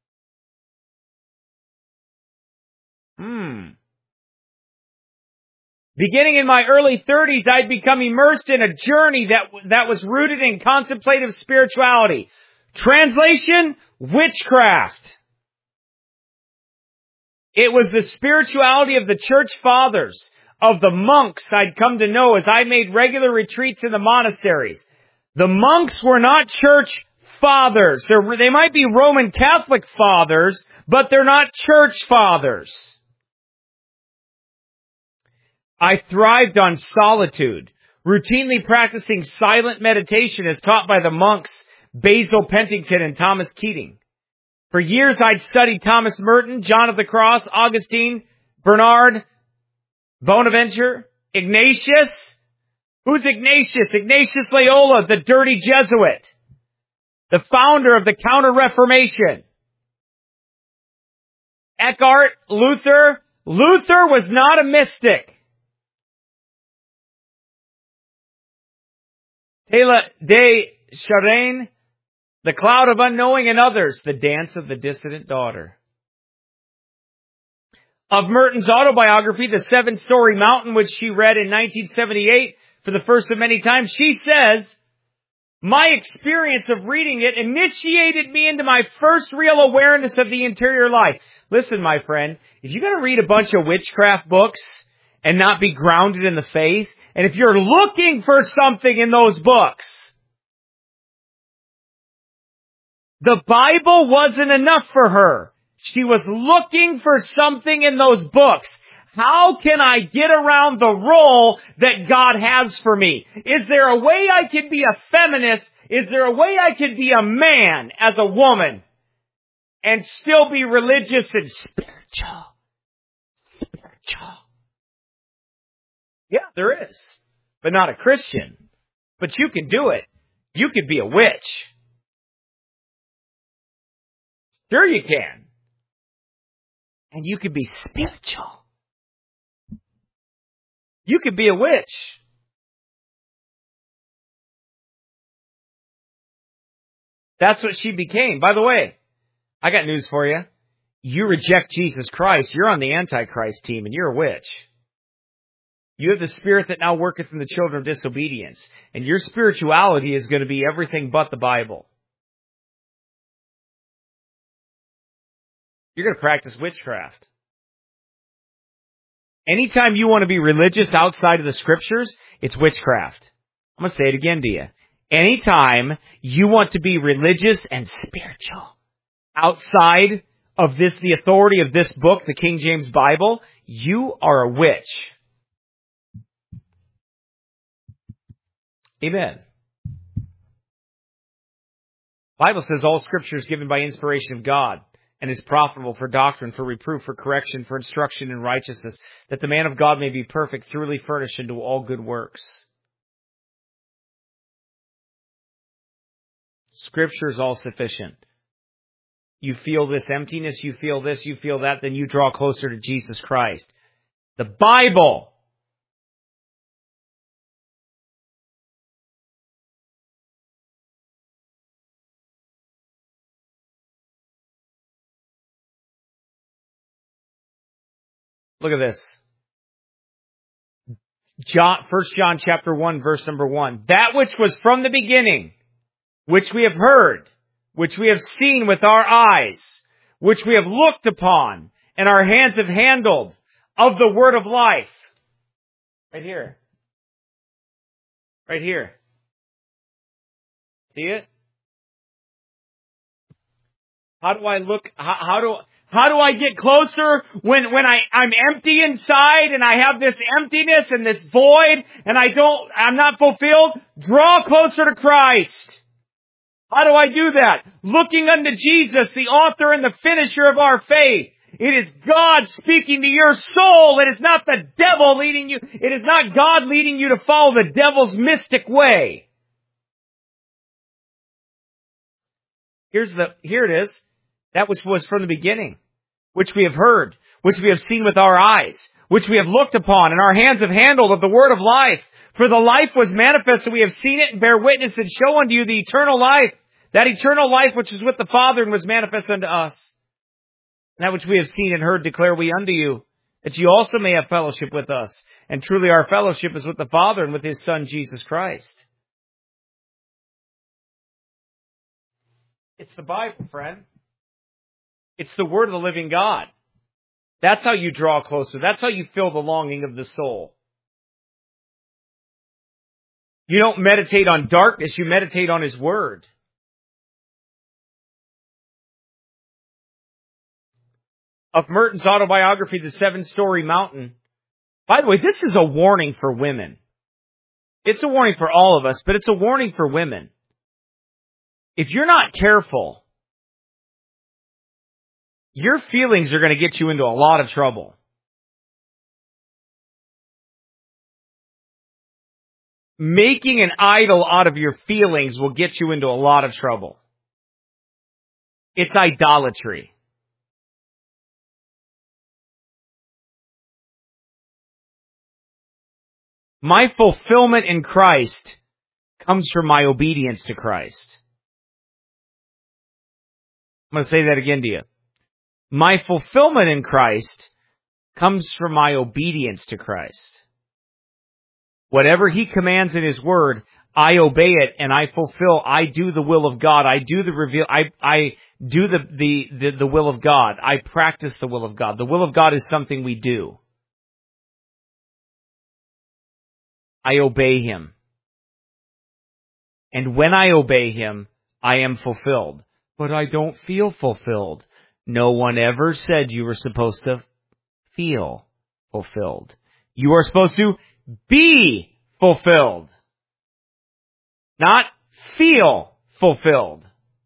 B: Beginning in my early 30s, I'd become immersed in a journey that was rooted in contemplative spirituality. Translation, witchcraft. It was the spirituality of the church fathers, of the monks I'd come to know as I made regular retreats in the monasteries. The monks were not church fathers. They might be Roman Catholic fathers, but they're not church fathers. I thrived on solitude, routinely practicing silent meditation as taught by the monks Basil Pentington and Thomas Keating. For years I'd studied Thomas Merton, John of the Cross, Augustine, Bernard, Bonaventure, Ignatius. Who's Ignatius? Ignatius Loyola, the dirty Jesuit, the founder of the Counter-Reformation. Eckhart, Luther. Luther was not a mystic. Taylor de Chardin, the Cloud of Unknowing, and others, the Dance of the Dissident Daughter. Of Merton's autobiography, The Seven-Story Mountain, which she read in 1978 for the first of many times, she says, My experience of reading it initiated me into my first real awareness of the interior life. Listen, my friend, if you're going to read a bunch of witchcraft books and not be grounded in the faith, and if you're looking for something in those books, the Bible wasn't enough for her. She was looking for something in those books. How can I get around the role that God has for me? Is there a way I can be a feminist? Is there a way I can be a man as a woman and still be religious and spiritual? Yeah, there is. But not a Christian. But you can do it. You could be a witch. Sure you can. And you could be spiritual. You could be a witch. That's what she became. By the way, I got news for you. You reject Jesus Christ, you're on the Antichrist team, and you're a witch. You have the spirit that now worketh in the children of disobedience. And your spirituality is going to be everything but the Bible. You're going to practice witchcraft. Anytime you want to be religious outside of the Scriptures, it's witchcraft. I'm going to say it again to you. Anytime you want to be religious and spiritual outside of the authority of this book, the King James Bible, you are a witch. Amen. The Bible says all Scripture is given by inspiration of God and is profitable for doctrine, for reproof, for correction, for instruction in righteousness, that the man of God may be perfect, thoroughly furnished unto all good works. Scripture is all sufficient. You feel this emptiness, you feel this, you feel that, then you draw closer to Jesus Christ. The Bible. Look at this. 1 John chapter 1, verse number 1. That which was from the beginning, which we have heard, which we have seen with our eyes, which we have looked upon, and our hands have handled, of the word of life. Right here. Right here. See it? How do I look? How do I get closer when I'm empty inside and I have this emptiness and this void and I'm not fulfilled? Draw closer to Christ. How do I do that? Looking unto Jesus, the author and the finisher of our faith. It is God speaking to your soul. It is not the devil leading you. It is not God leading you to follow the devil's mystic way. Here it is. That which was from the beginning, which we have heard, which we have seen with our eyes, which we have looked upon, and our hands have handled of the word of life. For the life was manifest, and we have seen it and bear witness and show unto you the eternal life, that eternal life which is with the Father and was manifest unto us. And that which we have seen and heard declare we unto you, that you also may have fellowship with us. And truly our fellowship is with the Father and with His Son, Jesus Christ. It's the Bible, friend. It's the Word of the living God. That's how you draw closer. That's how you fill the longing of the soul. You don't meditate on darkness, you meditate on His Word. Of Merton's autobiography, The Seven-Story Mountain. By the way, this is a warning for women. It's a warning for all of us, but it's a warning for women. If you're not careful, your feelings are going to get you into a lot of trouble. Making an idol out of your feelings will get you into a lot of trouble. It's idolatry. My fulfillment in Christ comes from my obedience to Christ. I'm going to say that again to you. My fulfillment in Christ comes from my obedience to Christ. Whatever He commands in His Word, I obey it and I fulfill. I do the will of God. I do the reveal. I do the will of God. I practice the will of God. The will of God is something we do. I obey Him. And when I obey Him, I am fulfilled. But I don't feel fulfilled. No one ever said you were supposed to feel fulfilled. You are supposed to be fulfilled. Not feel fulfilled.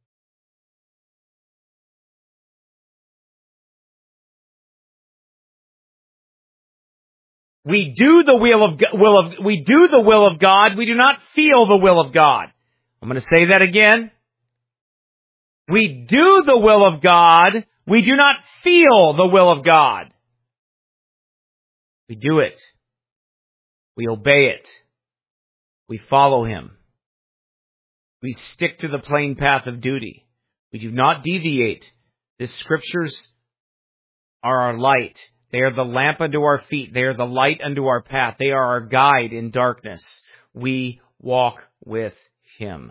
B: We do the will of God. We do not feel the will of God. I'm going to say that again. We do the will of God. We do not feel the will of God. We do it. We obey it. We follow Him. We stick to the plain path of duty. We do not deviate. The Scriptures are our light. They are the lamp unto our feet. They are the light unto our path. They are our guide in darkness. We walk with Him.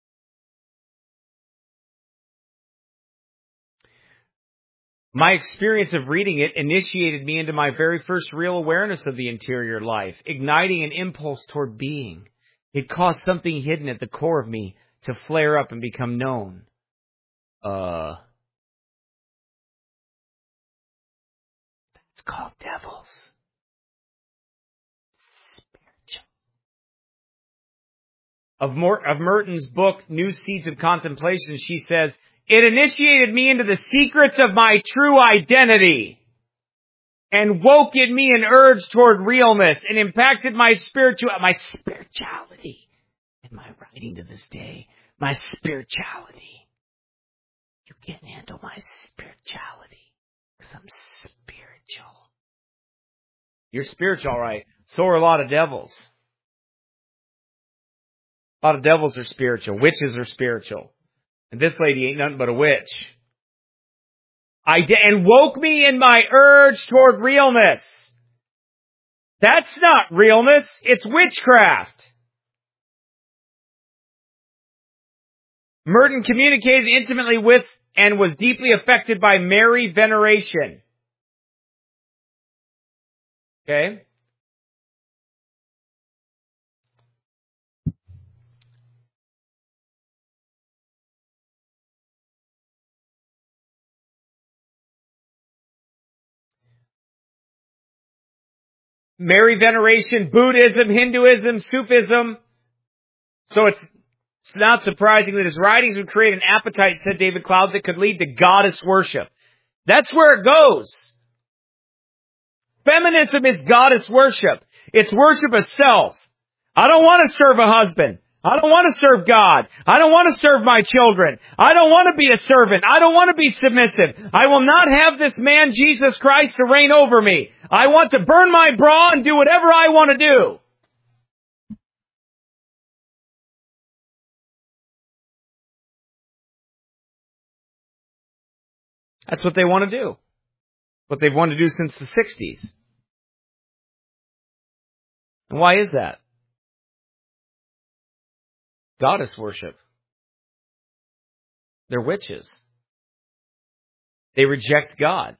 B: My experience of reading it initiated me into my very first real awareness of the interior life, igniting an impulse toward being. It caused something hidden at the core of me to flare up and become known. That's called devils. Spiritual. Of Merton's book, New Seeds of Contemplation, she says, it initiated me into the secrets of my true identity and woke in me an urge toward realness and impacted my spirituality. And my writing to this day, my spirituality. You can't handle my spirituality because I'm spiritual. You're spiritual, all right. So are a lot of devils. A lot of devils are spiritual. Witches are spiritual. And this lady ain't nothing but a witch. And woke me in my urge toward realness. That's not realness. It's witchcraft. Merton communicated intimately with and was deeply affected by Mary veneration. Okay? Mary veneration, Buddhism, Hinduism, Sufism. So it's not surprising that his writings would create an appetite, said David Cloud, that could lead to goddess worship. That's where it goes. Feminism is goddess worship. It's worship of self. I don't want to serve a husband. I don't want to serve God. I don't want to serve my children. I don't want to be a servant. I don't want to be submissive. I will not have this man, Jesus Christ, to reign over me. I want to burn my bra and do whatever I want to do. That's what they want to do. What they've wanted to do since the 60s. And why is that? Goddess worship. They're witches. They reject God.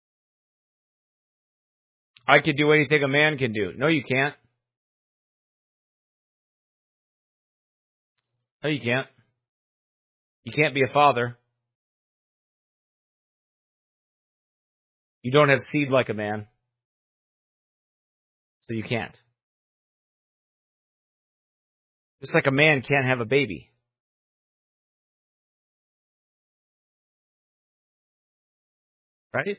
B: I could do anything a man can do. No, you can't. No, you can't. You can't be a father. You don't have seed like a man. So you can't. Just like a man can't have a baby. Right?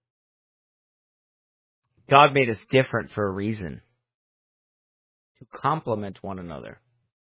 B: God made us different for a reason. To complement one another.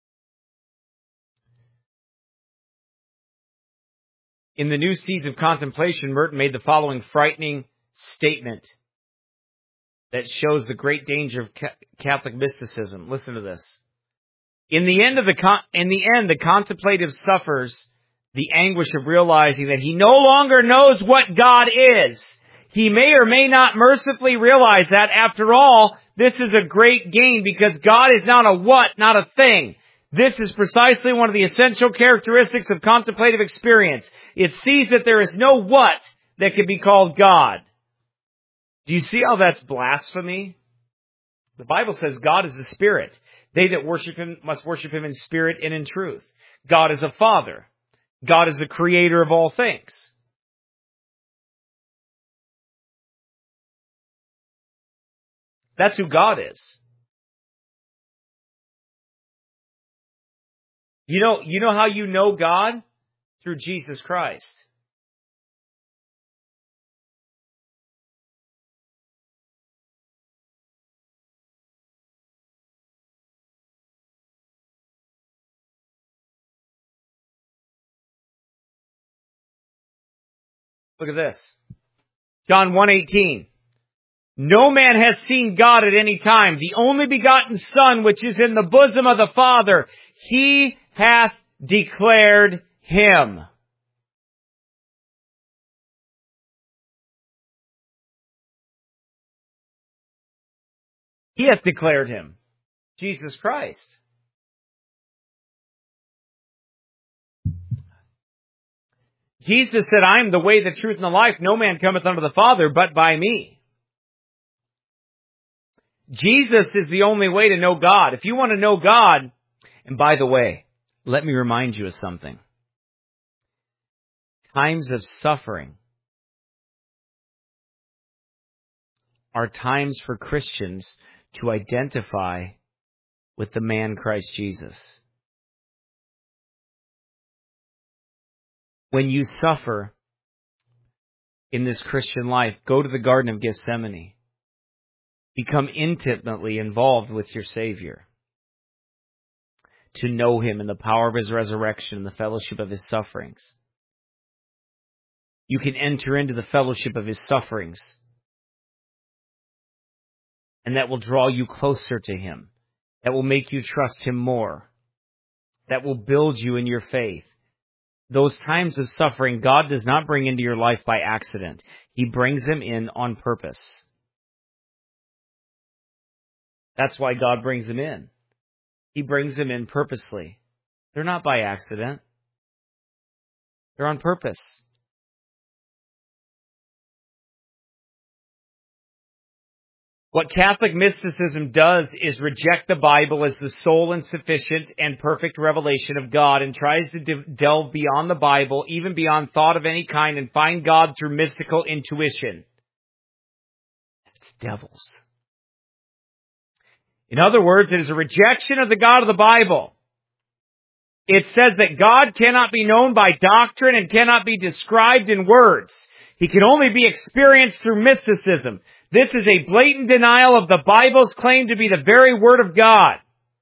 B: In the New Seeds of Contemplation, Merton made the following frightening statement that shows the great danger of Catholic mysticism. Listen to this. In the end, the contemplative suffers the anguish of realizing that he no longer knows what God is. He may or may not mercifully realize that, after all, this is a great gain because God is not a what, not a thing. This is precisely one of the essential characteristics of contemplative experience. It sees that there is no what that can be called God. Do you see how that's blasphemy? The Bible says God is a spirit. They that worship Him must worship Him in spirit and in truth. God is a Father. God is the creator of all things. That's who God is. You know how you know God? Through Jesus Christ. Look at this. John 1:18. No man has seen God at any time. The only begotten Son, which is in the bosom of the Father, He hath declared Him. He hath declared Him. Jesus Christ. Jesus said, I am the way, the truth, and the life. No man cometh unto the Father but by me. Jesus is the only way to know God. If you want to know God, and by the way, let me remind you of something. Times of suffering are times for Christians to identify with the man Christ Jesus. When you suffer in this Christian life, go to the Garden of Gethsemane. Become intimately involved with your Savior. To know Him in the power of His resurrection and the fellowship of His sufferings. You can enter into the fellowship of His sufferings. And that will draw you closer to Him. That will make you trust Him more. That will build you in your faith. Those times of suffering, God does not bring into your life by accident. He brings them in on purpose. That's why God brings them in. He brings them in purposely. They're not by accident. They're on purpose. What Catholic mysticism does is reject the Bible as the sole and sufficient and perfect revelation of God and tries to delve beyond the Bible, even beyond thought of any kind, and find God through mystical intuition. That's devils. In other words, it is a rejection of the God of the Bible. It says that God cannot be known by doctrine and cannot be described in words. He can only be experienced through mysticism. This is a blatant denial of the Bible's claim to be the very Word of God.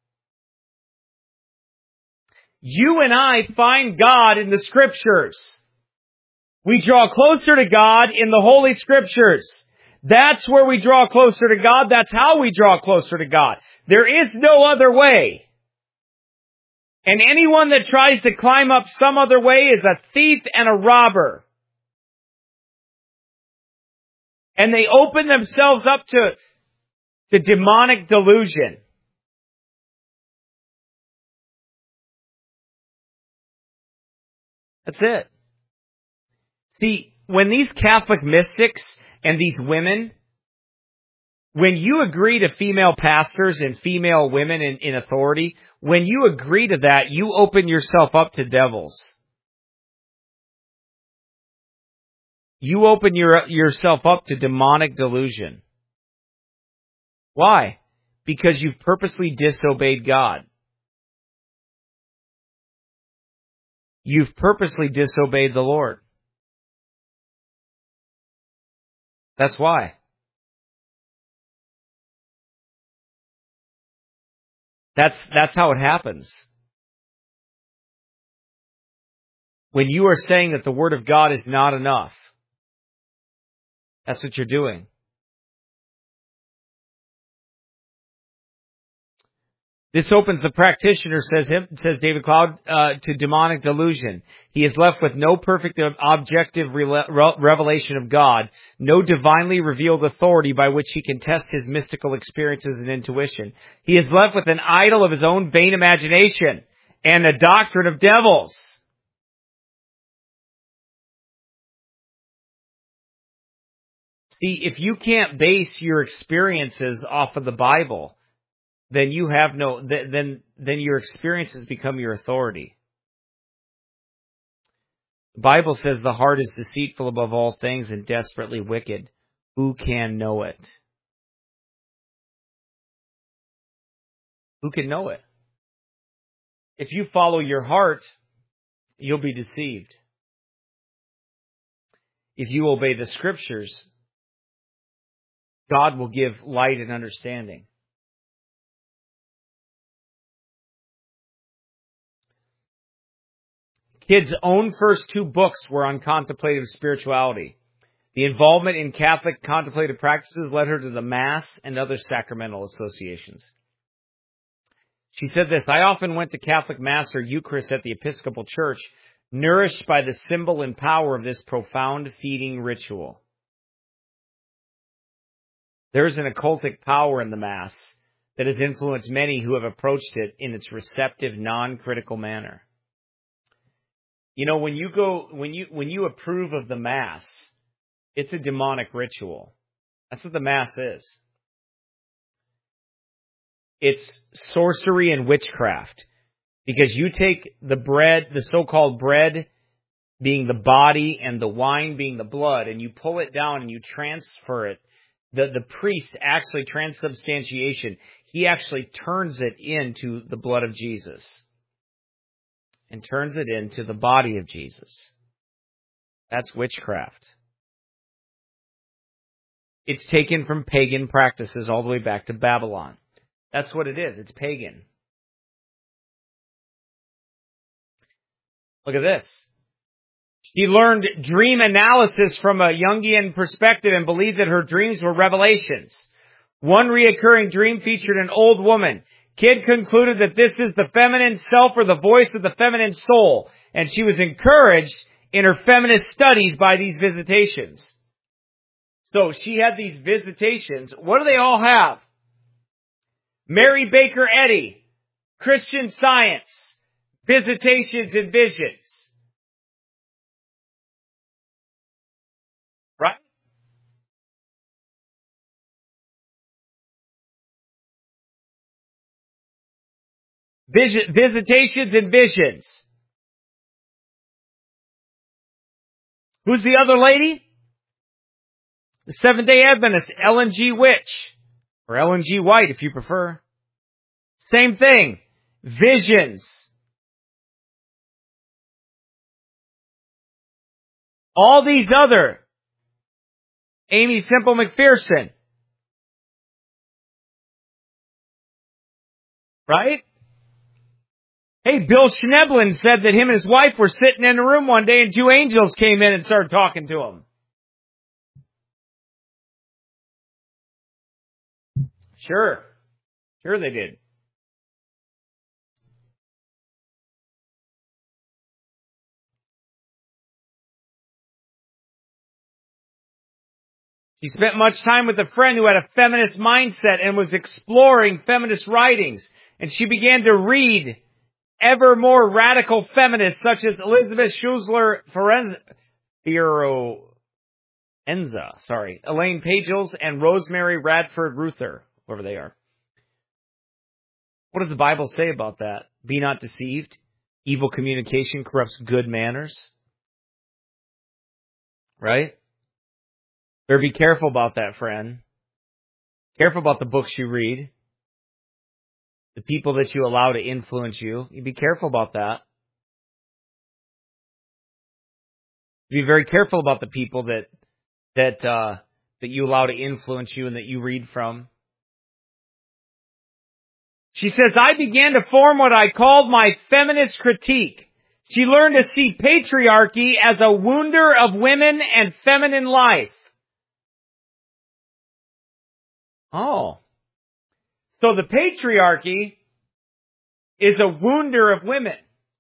B: You and I find God in the Scriptures. We draw closer to God in the Holy Scriptures. That's where we draw closer to God. That's how we draw closer to God. There is no other way. And anyone that tries to climb up some other way is a thief and a robber. And they open themselves up to demonic delusion. That's it. See, when these Catholic mystics and these women, when you agree to female pastors and female women in authority, when you agree to that, you open yourself up to devils. You open yourself up to demonic delusion. Why? Because you've purposely disobeyed God. You've purposely disobeyed the Lord. That's why. That's how it happens. When you are saying that the Word of God is not enough, that's what you're doing. This opens the practitioner, says David Cloud, to demonic delusion. He is left with no perfect objective revelation of God, no divinely revealed authority by which he can test his mystical experiences and intuition. He is left with an idol of his own vain imagination and a doctrine of devils. See, if you can't base your experiences off of the Bible, then you have then your experiences become your authority. The Bible says the heart is deceitful above all things and desperately wicked. Who can know it? Who can know it? If you follow your heart, you'll be deceived. If you obey the Scriptures, God will give light and understanding. Kids' own first 2 books were on contemplative spirituality. The involvement in Catholic contemplative practices led her to the Mass and other sacramental associations. She said this, I often went to Catholic Mass or Eucharist at the Episcopal Church, nourished by the symbol and power of this profound feeding ritual. There is an occultic power in the Mass that has influenced many who have approached it in its receptive, non-critical manner. You know, when you approve of the Mass, it's a demonic ritual. That's what the Mass is. It's sorcery and witchcraft. Because you take the bread, the so-called bread being the body and the wine being the blood, and you pull it down and you transfer it. The priest actually, transubstantiation, he actually turns it into the blood of Jesus. And turns it into the body of Jesus. That's witchcraft. It's taken from pagan practices all the way back to Babylon. That's what it is. It's pagan. Look at this. She learned dream analysis from a Jungian perspective and believed that her dreams were revelations. One reoccurring dream featured an old woman. Kidd concluded that this is the feminine self or the voice of the feminine soul, and she was encouraged in her feminist studies by these visitations. So she had these visitations. What do they all have? Mary Baker Eddy, Christian Science, Visitations and Visions. Right? Visitations and Visions. Who's the other lady? The Seventh-day Adventist, Ellen G. Witch. Or Ellen G. White, if you prefer. Same thing. Visions. All these other. Amy Semple McPherson. Right? Hey, Bill Schneblin said that him and his wife were sitting in a room one day and 2 angels came in and started talking to him. Sure. Sure they did. She spent much time with a friend who had a feminist mindset and was exploring feminist writings. And she began to read ever more radical feminists such as Elizabeth Schusler Elaine Pagels, and Rosemary Radford Ruther, whoever they are. What does the Bible say about that? Be not deceived. Evil communication corrupts good manners. Right? Better be careful about that, friend. Careful about the books you read. The people that you allow to influence you. You be careful about that. Be very careful about the people that you allow to influence you and that you read from. She says, I began to form what I called my feminist critique. She learned to see patriarchy as a wounder of women and feminine life. Oh. So the patriarchy is a wounder of women.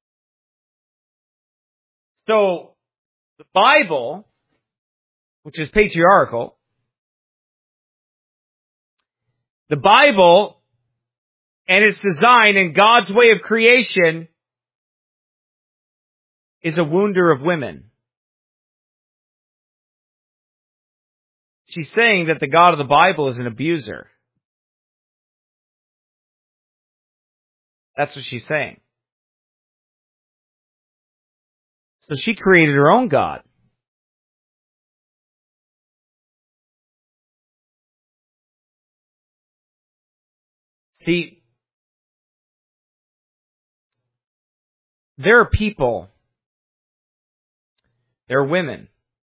B: So, the Bible, which is patriarchal, the Bible and its design and God's way of creation is a wounder of women. She's saying that the God of the Bible is an abuser. That's what she's saying. So she created her own God. See, there are people, there are women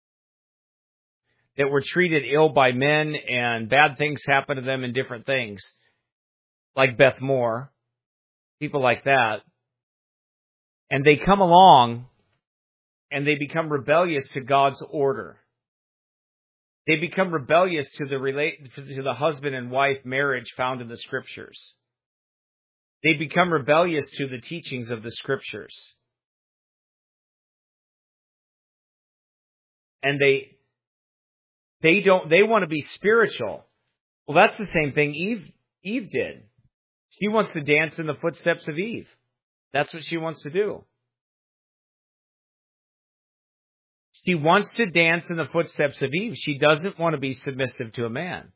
B: that were treated ill by men and bad things happened to them in different things, like Beth Moore, people like that. And they come along and they become rebellious to God's order. They become rebellious to the husband and wife marriage found in the Scriptures. They become rebellious to the teachings of the Scriptures. And they want to be spiritual. Well, that's the same thing Eve did. She wants to dance in the footsteps of Eve. That's what she wants to do. She wants to dance in the footsteps of Eve. She doesn't want to be submissive to a man.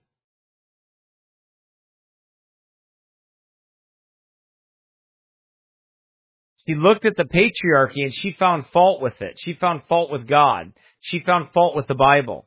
B: She looked at the patriarchy and she found fault with it. She found fault with God. She found fault with the Bible.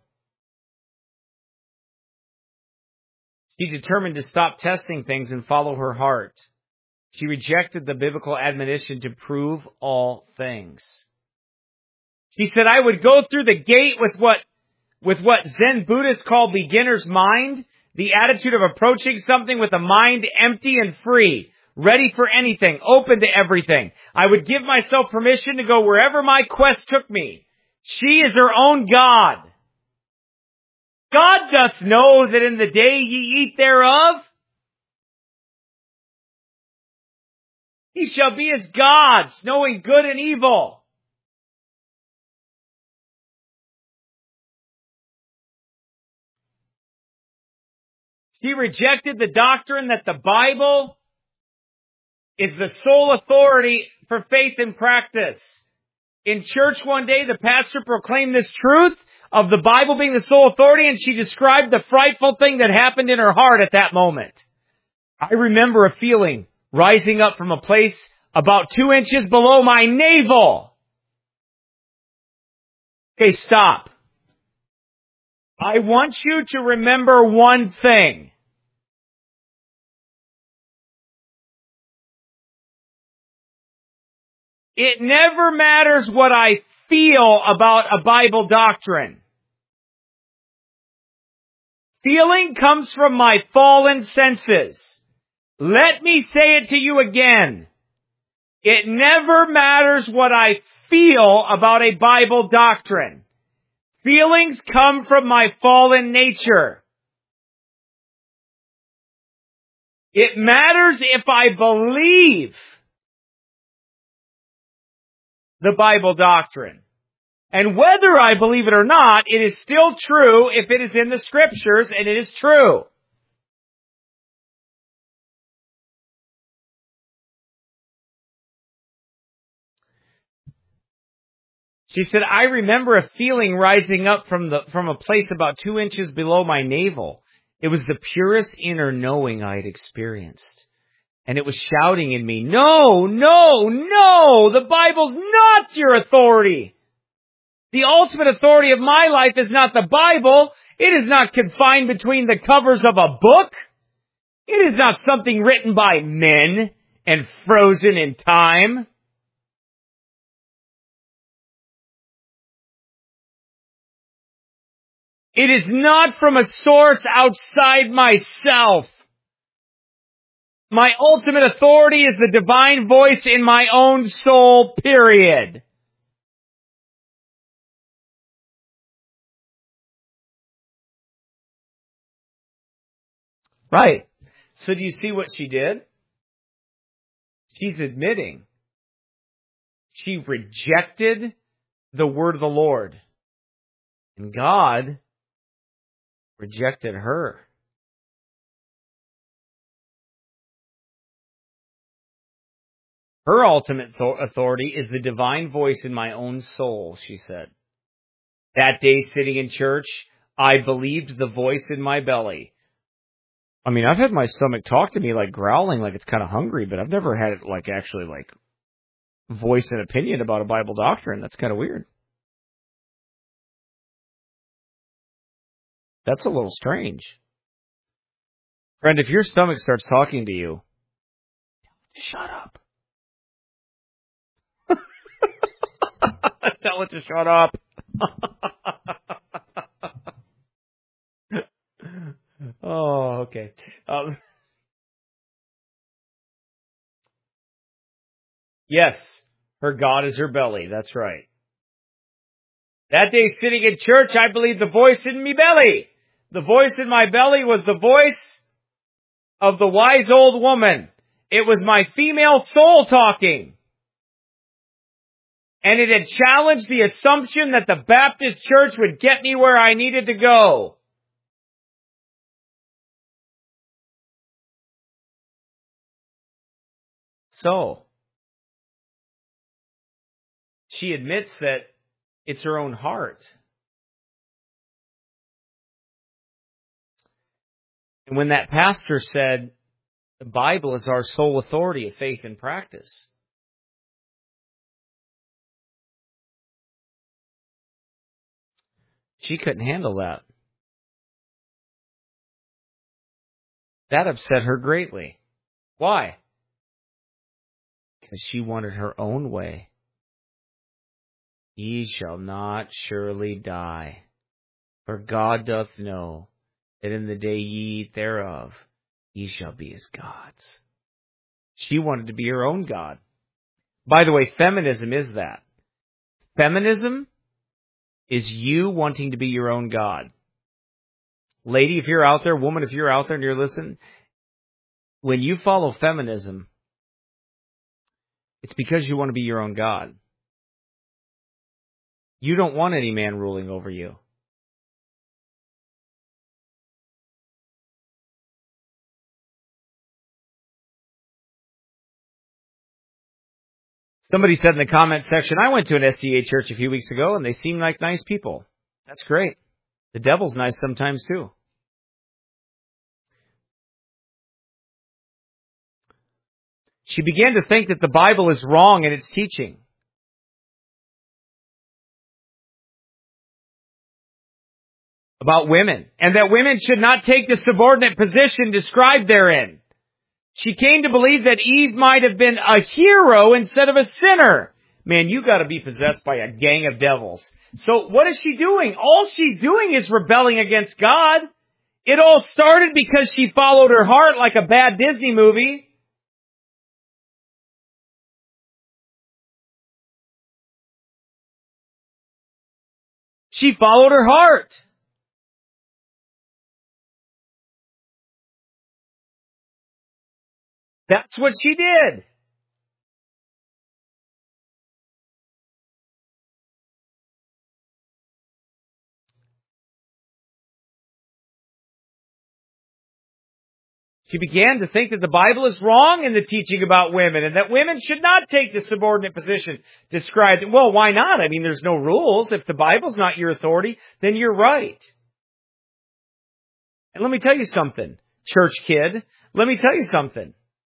B: She determined to stop testing things and follow her heart. She rejected the biblical admonition to prove all things. She said, I would go through the gate with what Zen Buddhists call beginner's mind, the attitude of approaching something with a mind empty and free, ready for anything, open to everything. I would give myself permission to go wherever my quest took me. She is her own God. God doth know that in the day ye eat thereof, he shall be as gods, knowing good and evil. She rejected the doctrine that the Bible is the sole authority for faith and practice. In church one day, the pastor proclaimed this truth of the Bible being the sole authority, and she described the frightful thing that happened in her heart at that moment. I remember a feeling rising up from a place about 2 inches below my navel. Okay, stop. I want you to remember one thing. It never matters what I feel about a Bible doctrine. Feeling comes from my fallen senses. Let me say it to you again. It never matters what I feel about a Bible doctrine. Feelings come from my fallen nature. It matters if I believe the Bible doctrine. And whether I believe it or not, it is still true if it is in the Scriptures, and it is true. She said, I remember a feeling rising up from a place about 2 inches below my navel. It was the purest inner knowing I had experienced. And it was shouting in me, no, no, no, the Bible's not your authority. The ultimate authority of my life is not the Bible. It is not confined between the covers of a book. It is not something written by men and frozen in time. It is not from a source outside myself. My ultimate authority is the divine voice in my own soul, period. Right. So do you see what she did? She's admitting she rejected the word of the Lord. And God rejected her. Her ultimate authority is the divine voice in my own soul, she said. That day sitting in church, I believed the voice in my belly. I mean, I've had my stomach talk to me like growling, like it's kind of hungry, but I've never had it like actually like voice an opinion about a Bible doctrine. That's kind of weird. That's a little strange. Friend, if your stomach starts talking to you, shut up. Tell it to shut up. Oh, okay. Yes, her God is her belly. That's right. That day sitting in church, I believed the voice in me belly. The voice in my belly was the voice of the wise old woman. It was my female soul talking. And it had challenged the assumption that the Baptist church would get me where I needed to go. So, she admits that it's her own heart. And when that pastor said, the Bible is our sole authority of faith and practice, she couldn't handle that. That upset her greatly. Why? Because she wanted her own way. Ye shall not surely die, for God doth know that in the day ye eat thereof, ye shall be as gods. She wanted to be her own God. By the way, feminism is that. Feminism is you wanting to be your own God. Lady, if you're out there, woman, if you're out there and you're listening, when you follow feminism, it's because you want to be your own God. You don't want any man ruling over you. Somebody said in the comment section, I went to an SDA church a few weeks ago and they seemed like nice people. That's great. The devil's nice sometimes too. She began to think that the Bible is wrong in its teaching. About women, and that women should not take the subordinate position described therein. She came to believe that Eve might have been a hero instead of a sinner. Man, you got to be possessed by a gang of devils. So what is she doing? All she's doing is rebelling against God. It all started because she followed her heart like a bad Disney movie. She followed her heart. That's what she did. She began to think that the Bible is wrong in the teaching about women and that women should not take the subordinate position described. Well, why not? I mean, there's no rules. If the Bible's not your authority, then you're right. And let me tell you something, church kid. Let me tell you something.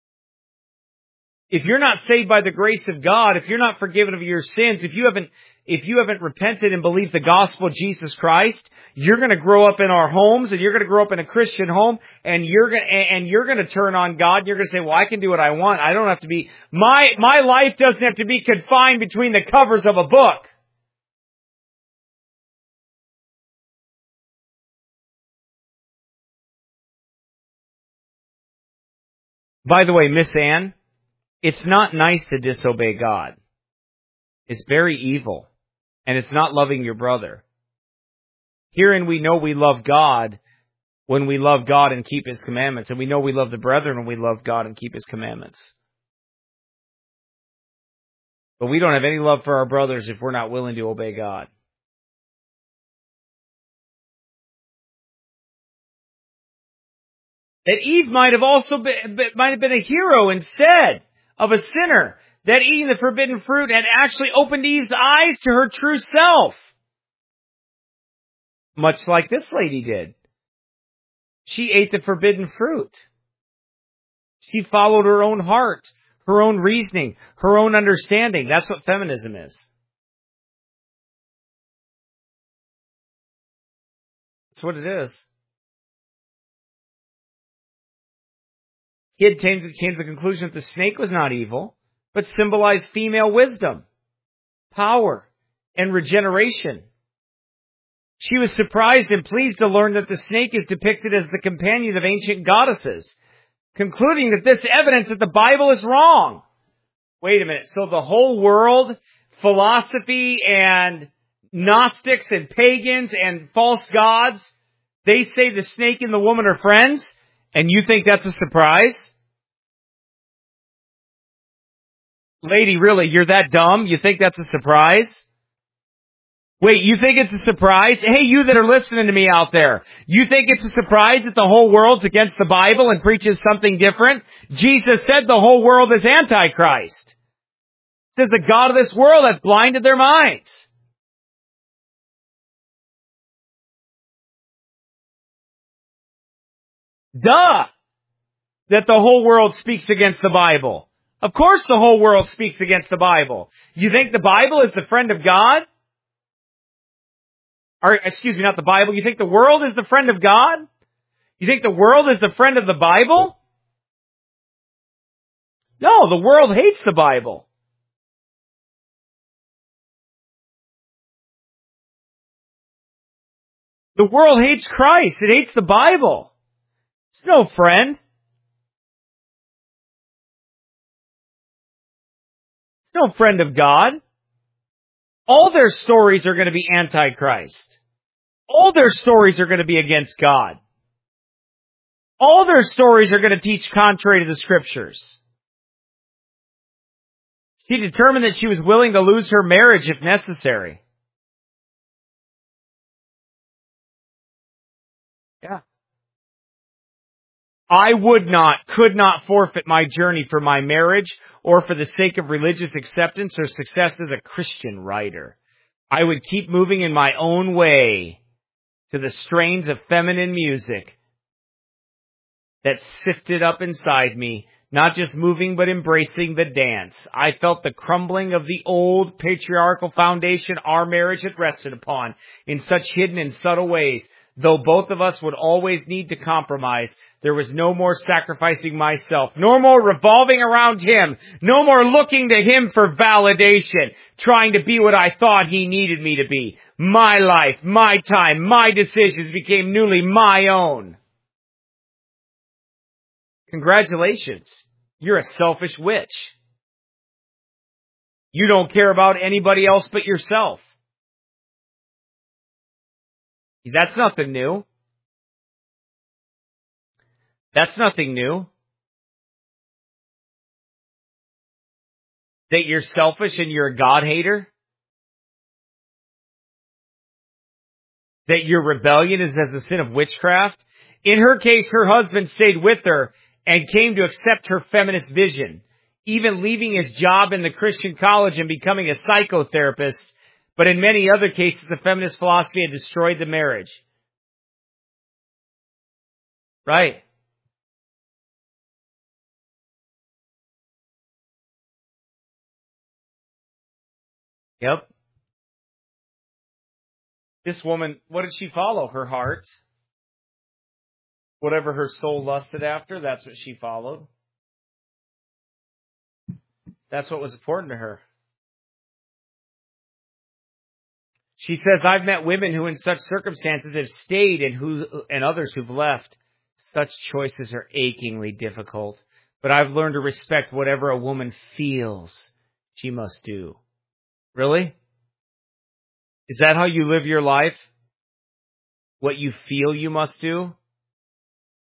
B: If you're not saved by the grace of God, if you're not forgiven of your sins, if you haven't repented and believed the gospel of Jesus Christ, you're going to grow up in our homes and you're going to grow up in a Christian home and you're going to turn on God and you're going to say, well, I can do what I want. I don't have to be, my life doesn't have to be confined between the covers of a book. By the way, Miss Ann, it's not nice to disobey God. It's very evil. And it's not loving your brother. Herein we know we love God when we love God and keep His commandments. And we know we love the brethren when we love God and keep His commandments. But we don't have any love for our brothers if we're not willing to obey God. That Eve might have been a hero instead of a sinner. That eating the forbidden fruit had actually opened Eve's eyes to her true self. Much like this lady did. She ate the forbidden fruit. She followed her own heart, her own reasoning, her own understanding. That's what feminism is. That's what it is. He came to the conclusion that the snake was not evil, but symbolized female wisdom, power, and regeneration. She was surprised and pleased to learn that the snake is depicted as the companion of ancient goddesses, concluding that this evidence that the Bible is wrong. Wait a minute, so the whole world, philosophy and Gnostics and pagans and false gods, they say the snake and the woman are friends, and you think that's a surprise? Lady, really, you're that dumb? You think that's a surprise? Wait, you think it's a surprise? Hey, you that are listening to me out there, you think it's a surprise that the whole world's against the Bible and preaches something different? Jesus said the whole world is Antichrist. It says the God of this world has blinded their minds. Duh! That the whole world speaks against the Bible. Of course the whole world speaks against the Bible. You think the Bible is the friend of God? Or, excuse me, not the Bible. You think the world is the friend of God? You think the world is the friend of the Bible? No, the world hates the Bible. The world hates Christ. It hates the Bible. It's no friend. It's no friend of God. All their stories are going to be Antichrist. All their stories are going to be against God. All their stories are going to teach contrary to the Scriptures. She determined that she was willing to lose her marriage if necessary. Yeah. I could not forfeit my journey for my marriage or for the sake of religious acceptance or success as a Christian writer. I would keep moving in my own way to the strains of feminine music that sifted up inside me, not just moving but embracing the dance. I felt the crumbling of the old patriarchal foundation our marriage had rested upon in such hidden and subtle ways. Though both of us would always need to compromise, there was no more sacrificing myself, no more revolving around him, no more looking to him for validation, trying to be what I thought he needed me to be. My life, my time, my decisions became newly my own. Congratulations. You're a selfish witch. You don't care about anybody else but yourself. That's nothing new. That's nothing new. That you're selfish and you're a God hater? That your rebellion is as a sin of witchcraft? In her case, her husband stayed with her and came to accept her feminist vision, even leaving his job in the Christian college and becoming a psychotherapist. But in many other cases, the feminist philosophy had destroyed the marriage. Right. Yep. This woman, what did she follow? Her heart. Whatever her soul lusted after, that's what she followed. That's what was important to her. She says, I've met women who in such circumstances have stayed and others who've left. Such choices are achingly difficult, but I've learned to respect whatever a woman feels she must do. Really? Is that how you live your life? What you feel you must do?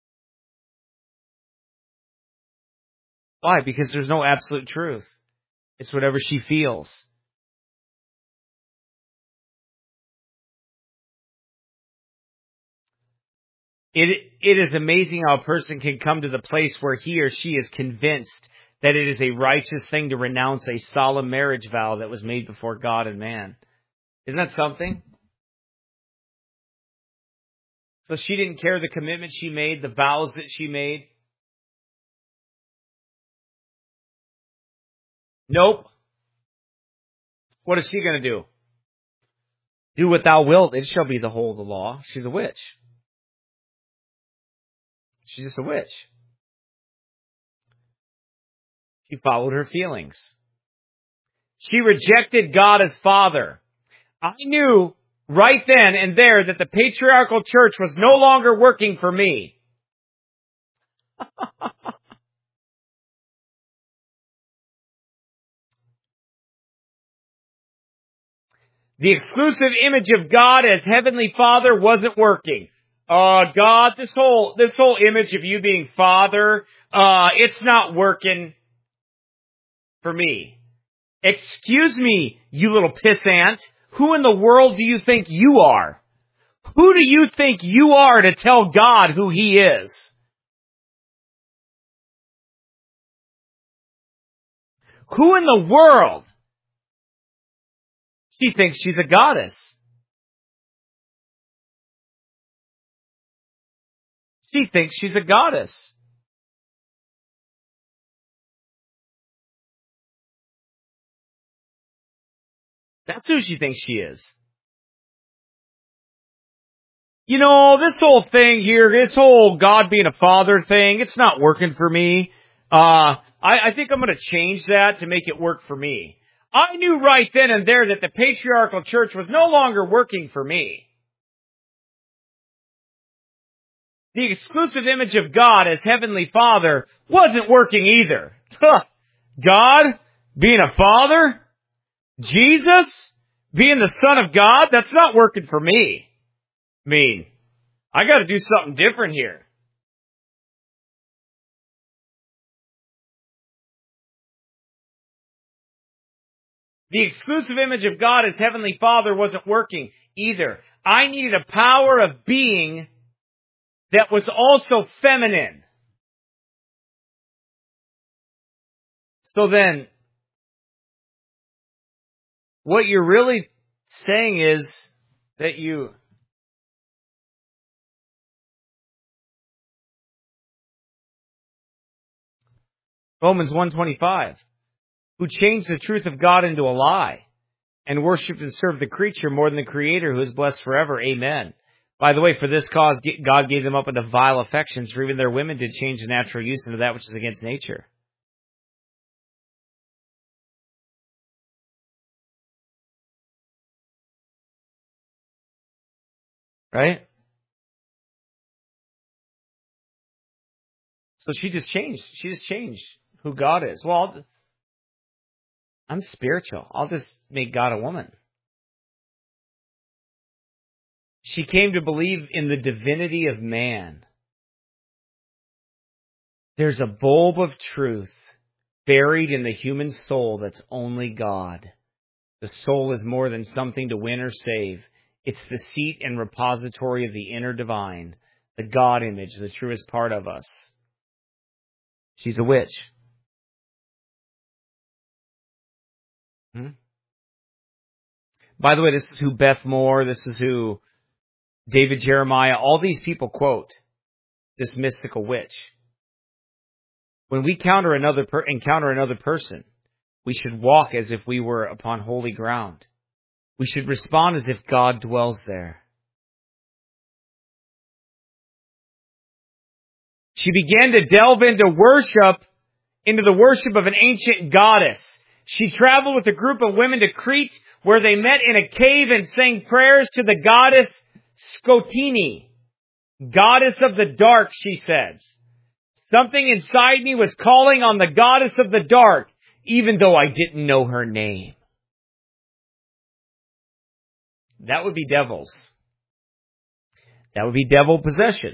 B: Why? Because there's no absolute truth. It's whatever she feels. It is amazing how a person can come to the place where he or she is convinced that it is a righteous thing to renounce a solemn marriage vow that was made before God and man. Isn't that something? So she didn't care the commitment she made, the vows that she made. Nope. What is she going to do? Do what thou wilt, it shall be the whole of the law. She's a witch. She's just a witch. She followed her feelings. She rejected God as Father. I knew right then and there that the patriarchal church was no longer working for me. The exclusive image of God as Heavenly Father wasn't working. God, this whole image of you being Father, it's not working for me. Excuse me, you little pissant. Who in the world do you think you are? Who do you think you are to tell God who He is? Who in the world? She thinks she's a goddess. She thinks she's a goddess. That's who she thinks she is. You know, this whole thing here, this whole God being a father thing, it's not working for me. I think I'm going to change that to make it work for me. I knew right then and there that the patriarchal church was no longer working for me. The exclusive image of God as Heavenly Father wasn't working either. God being a father? Jesus being the Son of God? That's not working for me. I mean, I got to do something different here. The exclusive image of God as Heavenly Father wasn't working either. I needed a power of being that was also feminine. So then, what you're really saying is that you... Romans 1:25, who changed the truth of God into a lie and worshipped and served the creature more than the Creator, who is blessed forever. Amen. By the way, for this cause, God gave them up into vile affections, for even their women did change the natural use into that which is against nature. Right? So she just changed. She just changed who God is. Well, I'm spiritual. I'll just make God a woman. She came to believe in the divinity of man. There's a bulb of truth buried in the human soul that's only God. The soul is more than something to win or save. It's the seat and repository of the inner divine, the God image, the truest part of us. She's a witch. By the way, this is who Beth Moore, this is who David Jeremiah, all these people quote this mystical witch. When we encounter another person, we should walk as if we were upon holy ground. We should respond as if God dwells there. She began to delve into the worship of an ancient goddess. She traveled with a group of women to Crete, where they met in a cave and sang prayers to the goddess Scotini, goddess of the dark, she says. Something inside me was calling on the goddess of the dark, even though I didn't know her name. That would be devils. That would be devil possession.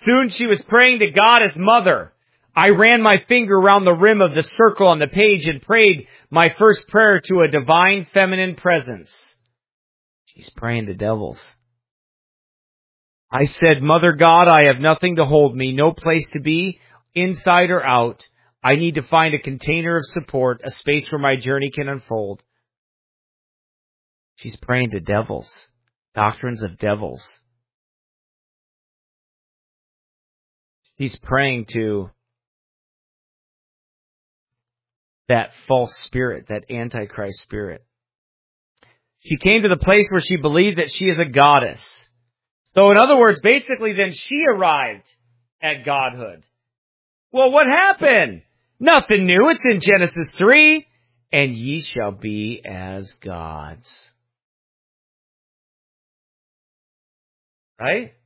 B: Soon she was praying to God as mother. I ran my finger around the rim of the circle on the page and prayed my first prayer to a divine feminine presence. She's praying to devils. I said, Mother God, I have nothing to hold me, no place to be, inside or out. I need to find a container of support, a space where my journey can unfold. She's praying to devils, doctrines of devils. She's praying to that false spirit, that antichrist spirit. She came to the place where she believed that she is a goddess. So in other words, basically then she arrived at godhood. Well, what happened? Nothing new. It's in Genesis 3. And ye shall be as gods. Right?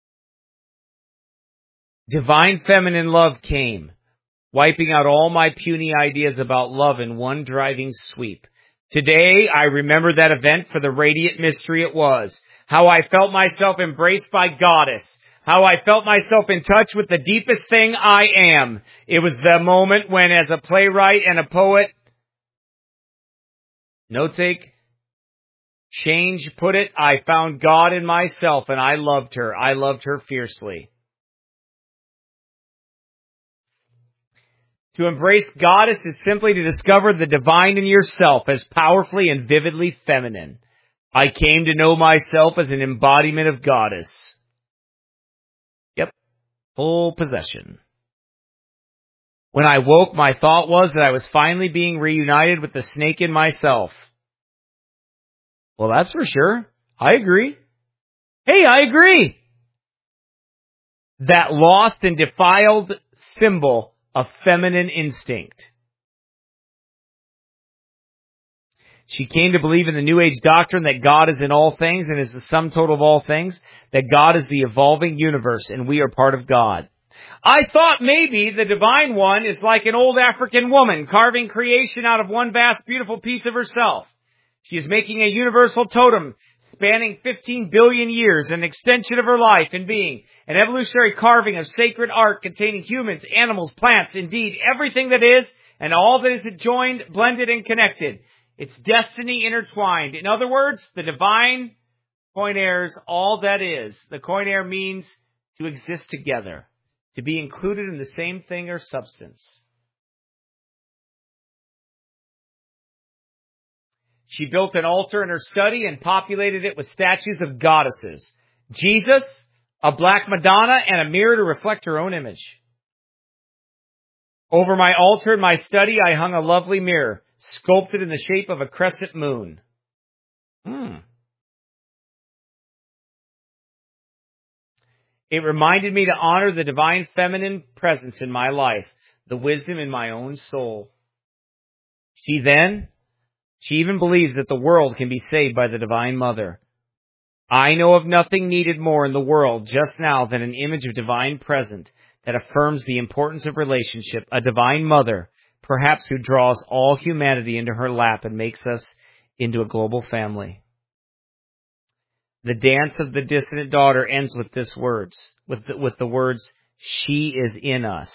B: Divine feminine love came, wiping out all my puny ideas about love in one driving sweep. Today, I remember that event for the radiant mystery it was. How I felt myself embraced by Goddess. How I felt myself in touch with the deepest thing I am. It was the moment when, as a playwright and a poet, no take, change put it, I found God in myself and I loved her. I loved her fiercely. To embrace Goddess is simply to discover the divine in yourself as powerfully and vividly feminine. I came to know myself as an embodiment of Goddess. Yep, full possession. When I woke, my thought was that I was finally being reunited with the snake in myself. Well, that's for sure. I agree. Hey, I agree. That lost and defiled symbol of feminine instinct. She came to believe in the New Age doctrine that God is in all things and is the sum total of all things, that God is the evolving universe and we are part of God. I thought maybe the divine one is like an old African woman carving creation out of one vast beautiful piece of herself. She is making a universal totem spanning 15 billion years, an extension of her life and being, an evolutionary carving of sacred art containing humans, animals, plants, indeed everything that is, and all that is joined, blended, and connected. Its destiny intertwined. In other words, the divine koiné is all that is. The koiné means to exist together, to be included in the same thing or substance. She built an altar in her study and populated it with statues of goddesses. Jesus, a black Madonna, and a mirror to reflect her own image. Over my altar in my study, I hung a lovely mirror, sculpted in the shape of a crescent moon. It reminded me to honor the divine feminine presence in my life, the wisdom in my own soul. She even believes that the world can be saved by the Divine Mother. I know of nothing needed more in the world just now than an image of divine present that affirms the importance of relationship, a Divine Mother, perhaps who draws all humanity into her lap and makes us into a global family. The dance of the dissonant daughter ends with the words, she is in us.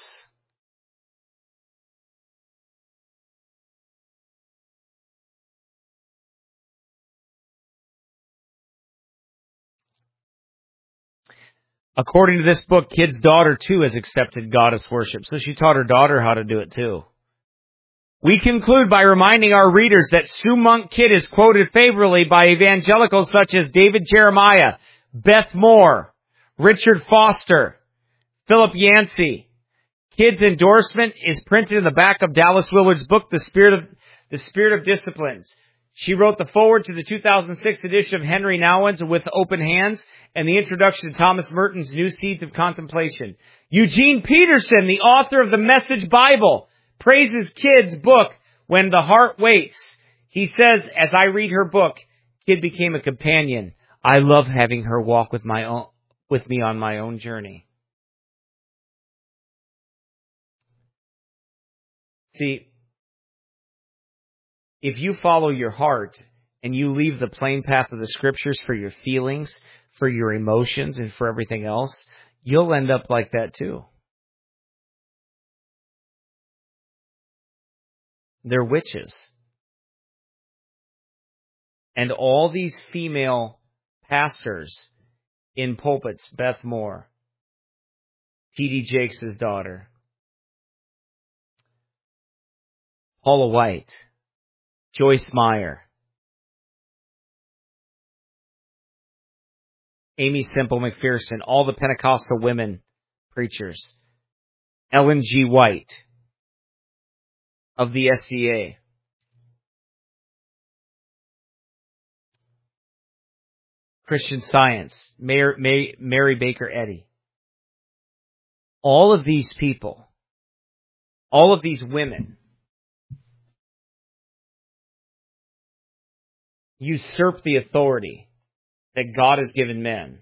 B: According to this book, Kid's daughter, too, has accepted goddess worship, so she taught her daughter how to do it, too. We conclude by reminding our readers that Sue Monk Kidd is quoted favorably by evangelicals such as David Jeremiah, Beth Moore, Richard Foster, Philip Yancey. Kidd's endorsement is printed in the back of Dallas Willard's book, The Spirit of Disciplines. She wrote the foreword to the 2006 edition of Henry Nouwen's With Open Hands and the introduction to Thomas Merton's New Seeds of Contemplation. Eugene Peterson, the author of the Message Bible, praises Kidd's book, When the Heart Waits. He says, as I read her book, Kidd became a companion. I love having her walk with me on my own journey. See, if you follow your heart and you leave the plain path of the scriptures for your feelings, for your emotions, and for everything else, you'll end up like that too. They're witches. And all these female pastors in pulpits, Beth Moore, T.D. Jakes' daughter, Paula White, Joyce Meyer, Amy Semple McPherson, all the Pentecostal women preachers, Ellen G. White of the SCA, Christian Science, Mary Baker Eddy. All of these people, all of these women, usurp the authority that God has given men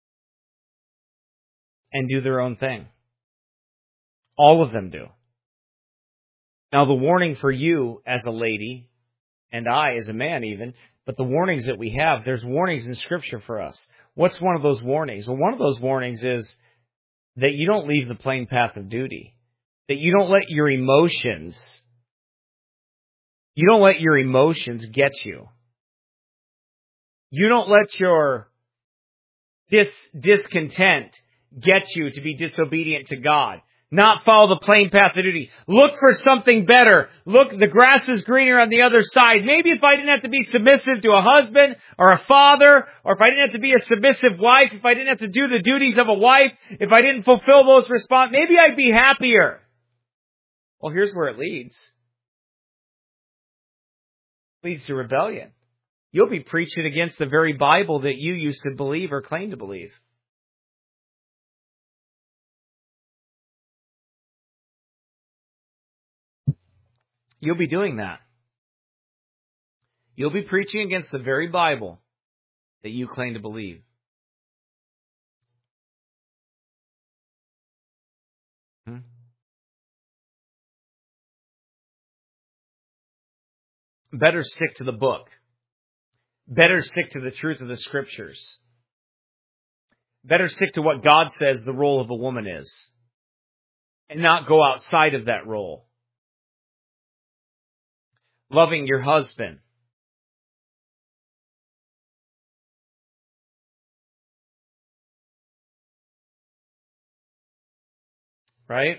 B: and do their own thing. All of them do. Now, the warning for you as a lady, and I as a man even, but the warnings that we have, there's warnings in Scripture for us. What's one of those warnings? Well, one of those warnings is that you don't leave the plain path of duty. That you don't let your emotions get you. You don't let your discontent get you to be disobedient to God. Not follow the plain path of duty. Look for something better. Look, the grass is greener on the other side. Maybe if I didn't have to be submissive to a husband or a father, or if I didn't have to be a submissive wife, if I didn't have to do the duties of a wife, if I didn't fulfill those responsibilities, maybe I'd be happier. Well, here's where it leads. It leads to rebellion. You'll be preaching against the very Bible that you used to believe or claim to believe. You'll be doing that. You'll be preaching against the very Bible that you claim to believe. Better stick to the book. Better stick to the truth of the Scriptures. Better stick to what God says the role of a woman is, and not go outside of that role. Loving your husband. Right?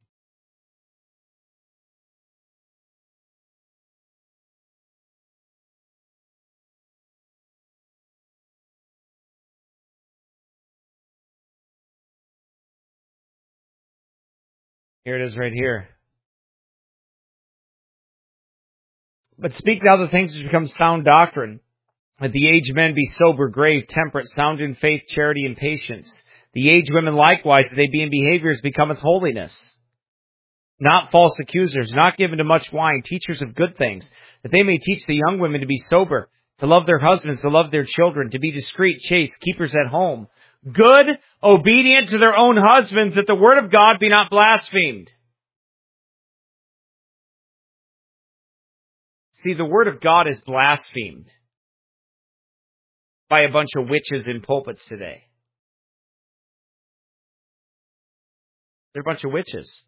B: Here it is right here. But speak thou the things which become sound doctrine. Let the aged men be sober, grave, temperate, sound in faith, charity, and patience. The aged women likewise, that they be in behaviors, becometh holiness. Not false accusers, not given to much wine, teachers of good things, that they may teach the young women to be sober, to love their husbands, to love their children, to be discreet, chaste, keepers at home, good, obedient to their own husbands, that the word of God be not blasphemed. See, the word of God is blasphemed by a bunch of witches in pulpits today. They're a bunch of witches.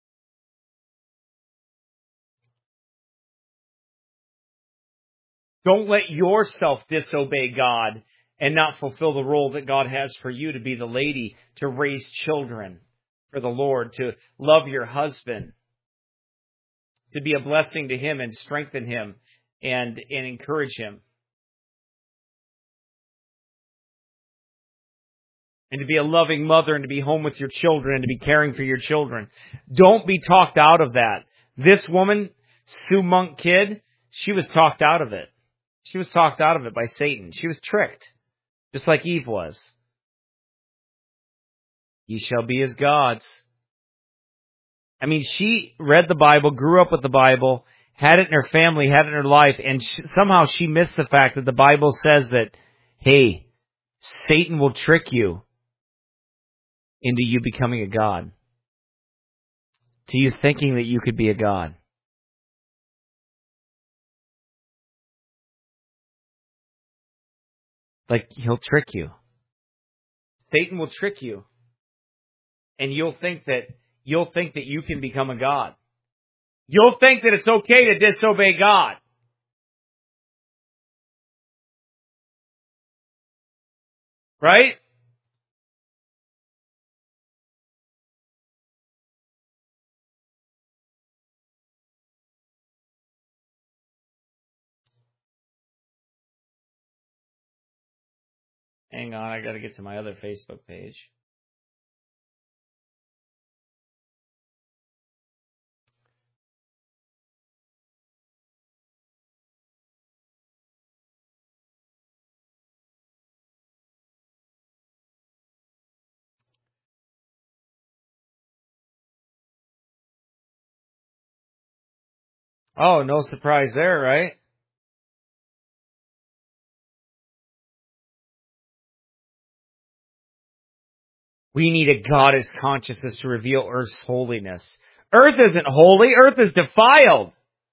B: Don't let yourself disobey God and not fulfill the role that God has for you to be the lady, to raise children for the Lord, to love your husband, to be a blessing to him and strengthen him and encourage him. And to be a loving mother and to be home with your children and to be caring for your children. Don't be talked out of that. This woman, Sue Monk Kidd, she was talked out of it. She was talked out of it by Satan. She was tricked, just like Eve was. Ye shall be as gods. I mean, she read the Bible, grew up with the Bible, had it in her family, had it in her life, and somehow she missed the fact that the Bible says that, hey, Satan will trick you into you becoming a god, to you thinking that you could be a god. Like, he'll trick you. Satan will trick you and you'll think that you can become a god. You'll think that it's okay to disobey God. Right? Hang on, I got to get to my other Facebook page. Oh, no surprise there, right? We need a goddess consciousness to reveal Earth's holiness. Earth isn't holy. Earth is defiled.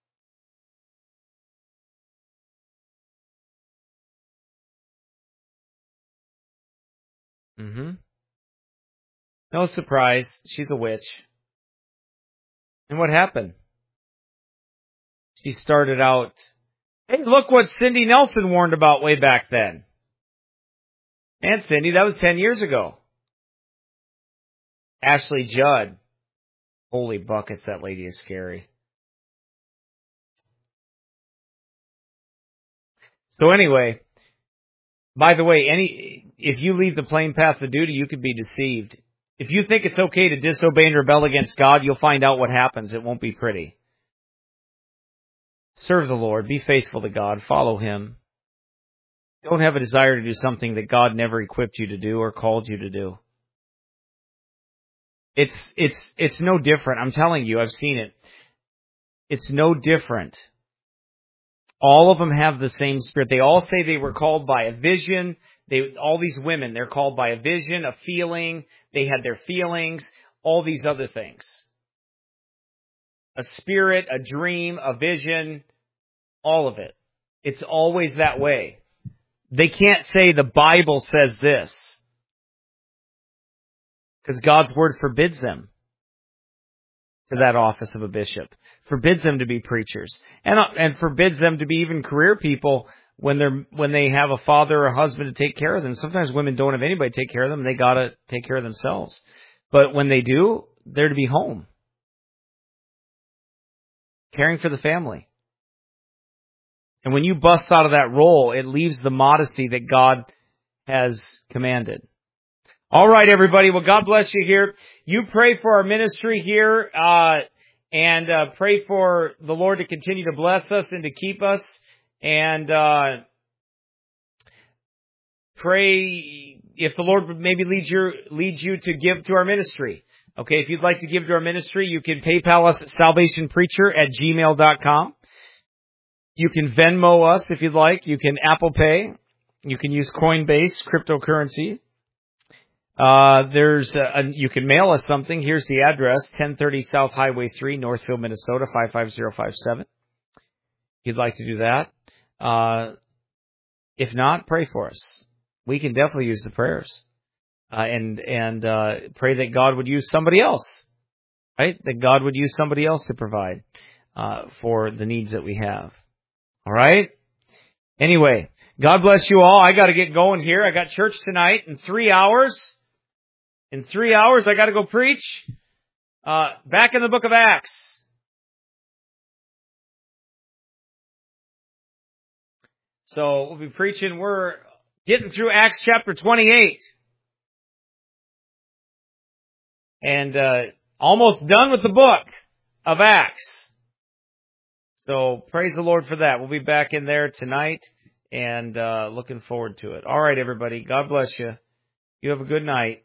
B: No surprise. She's a witch. And what happened? She started out, hey, look what Cindy Nelson warned about way back then. And Cindy, that was 10 years ago. Ashley Judd. Holy buckets, that lady is scary. So anyway, by the way, if you leave the plain path of duty, you could be deceived. If you think it's okay to disobey and rebel against God, you'll find out what happens. It won't be pretty. Serve the Lord. Be faithful to God. Follow Him. Don't have a desire to do something that God never equipped you to do or called you to do. It's no different. I'm telling you, I've seen it. It's no different. All of them have the same spirit. They all say they were called by a vision. All these women, they're called by a vision, a feeling. They had their feelings, all these other things. A spirit, a dream, a vision, all of it. It's always that way. They can't say the Bible says this, because God's word forbids them to that office of a bishop, forbids them to be preachers, and forbids them to be even career people when they have a father or a husband to take care of them. Sometimes women don't have anybody to take care of them; they gotta take care of themselves. But when they do, they're to be home, caring for the family. And when you bust out of that role, it leaves the modesty that God has commanded. All right, everybody. Well, God bless you here. You pray for our ministry here, and pray for the Lord to continue to bless us and to keep us. And pray if the Lord would maybe lead you to give to our ministry. Okay, if you'd like to give to our ministry, you can PayPal us at salvationpreacher@gmail.com. You can Venmo us if you'd like. You can Apple Pay. You can use Coinbase, cryptocurrency. You can mail us something. Here's the address, 1030 South Highway 3, Northfield, Minnesota, 55057. If you'd like to do that. If not, pray for us. We can definitely use the prayers. And pray that God would use somebody else. Right? That God would use somebody else to provide, for the needs that we have. All right? Anyway, God bless you all. I got to get going here. I got church tonight in 3 hours. In 3 hours, I got to go preach. Back in the book of Acts. So we'll be preaching. We're getting through Acts chapter 28. And almost done with the book of Acts. So praise the Lord for that. We'll be back in there tonight and looking forward to it. All right, everybody. God bless you. You have a good night.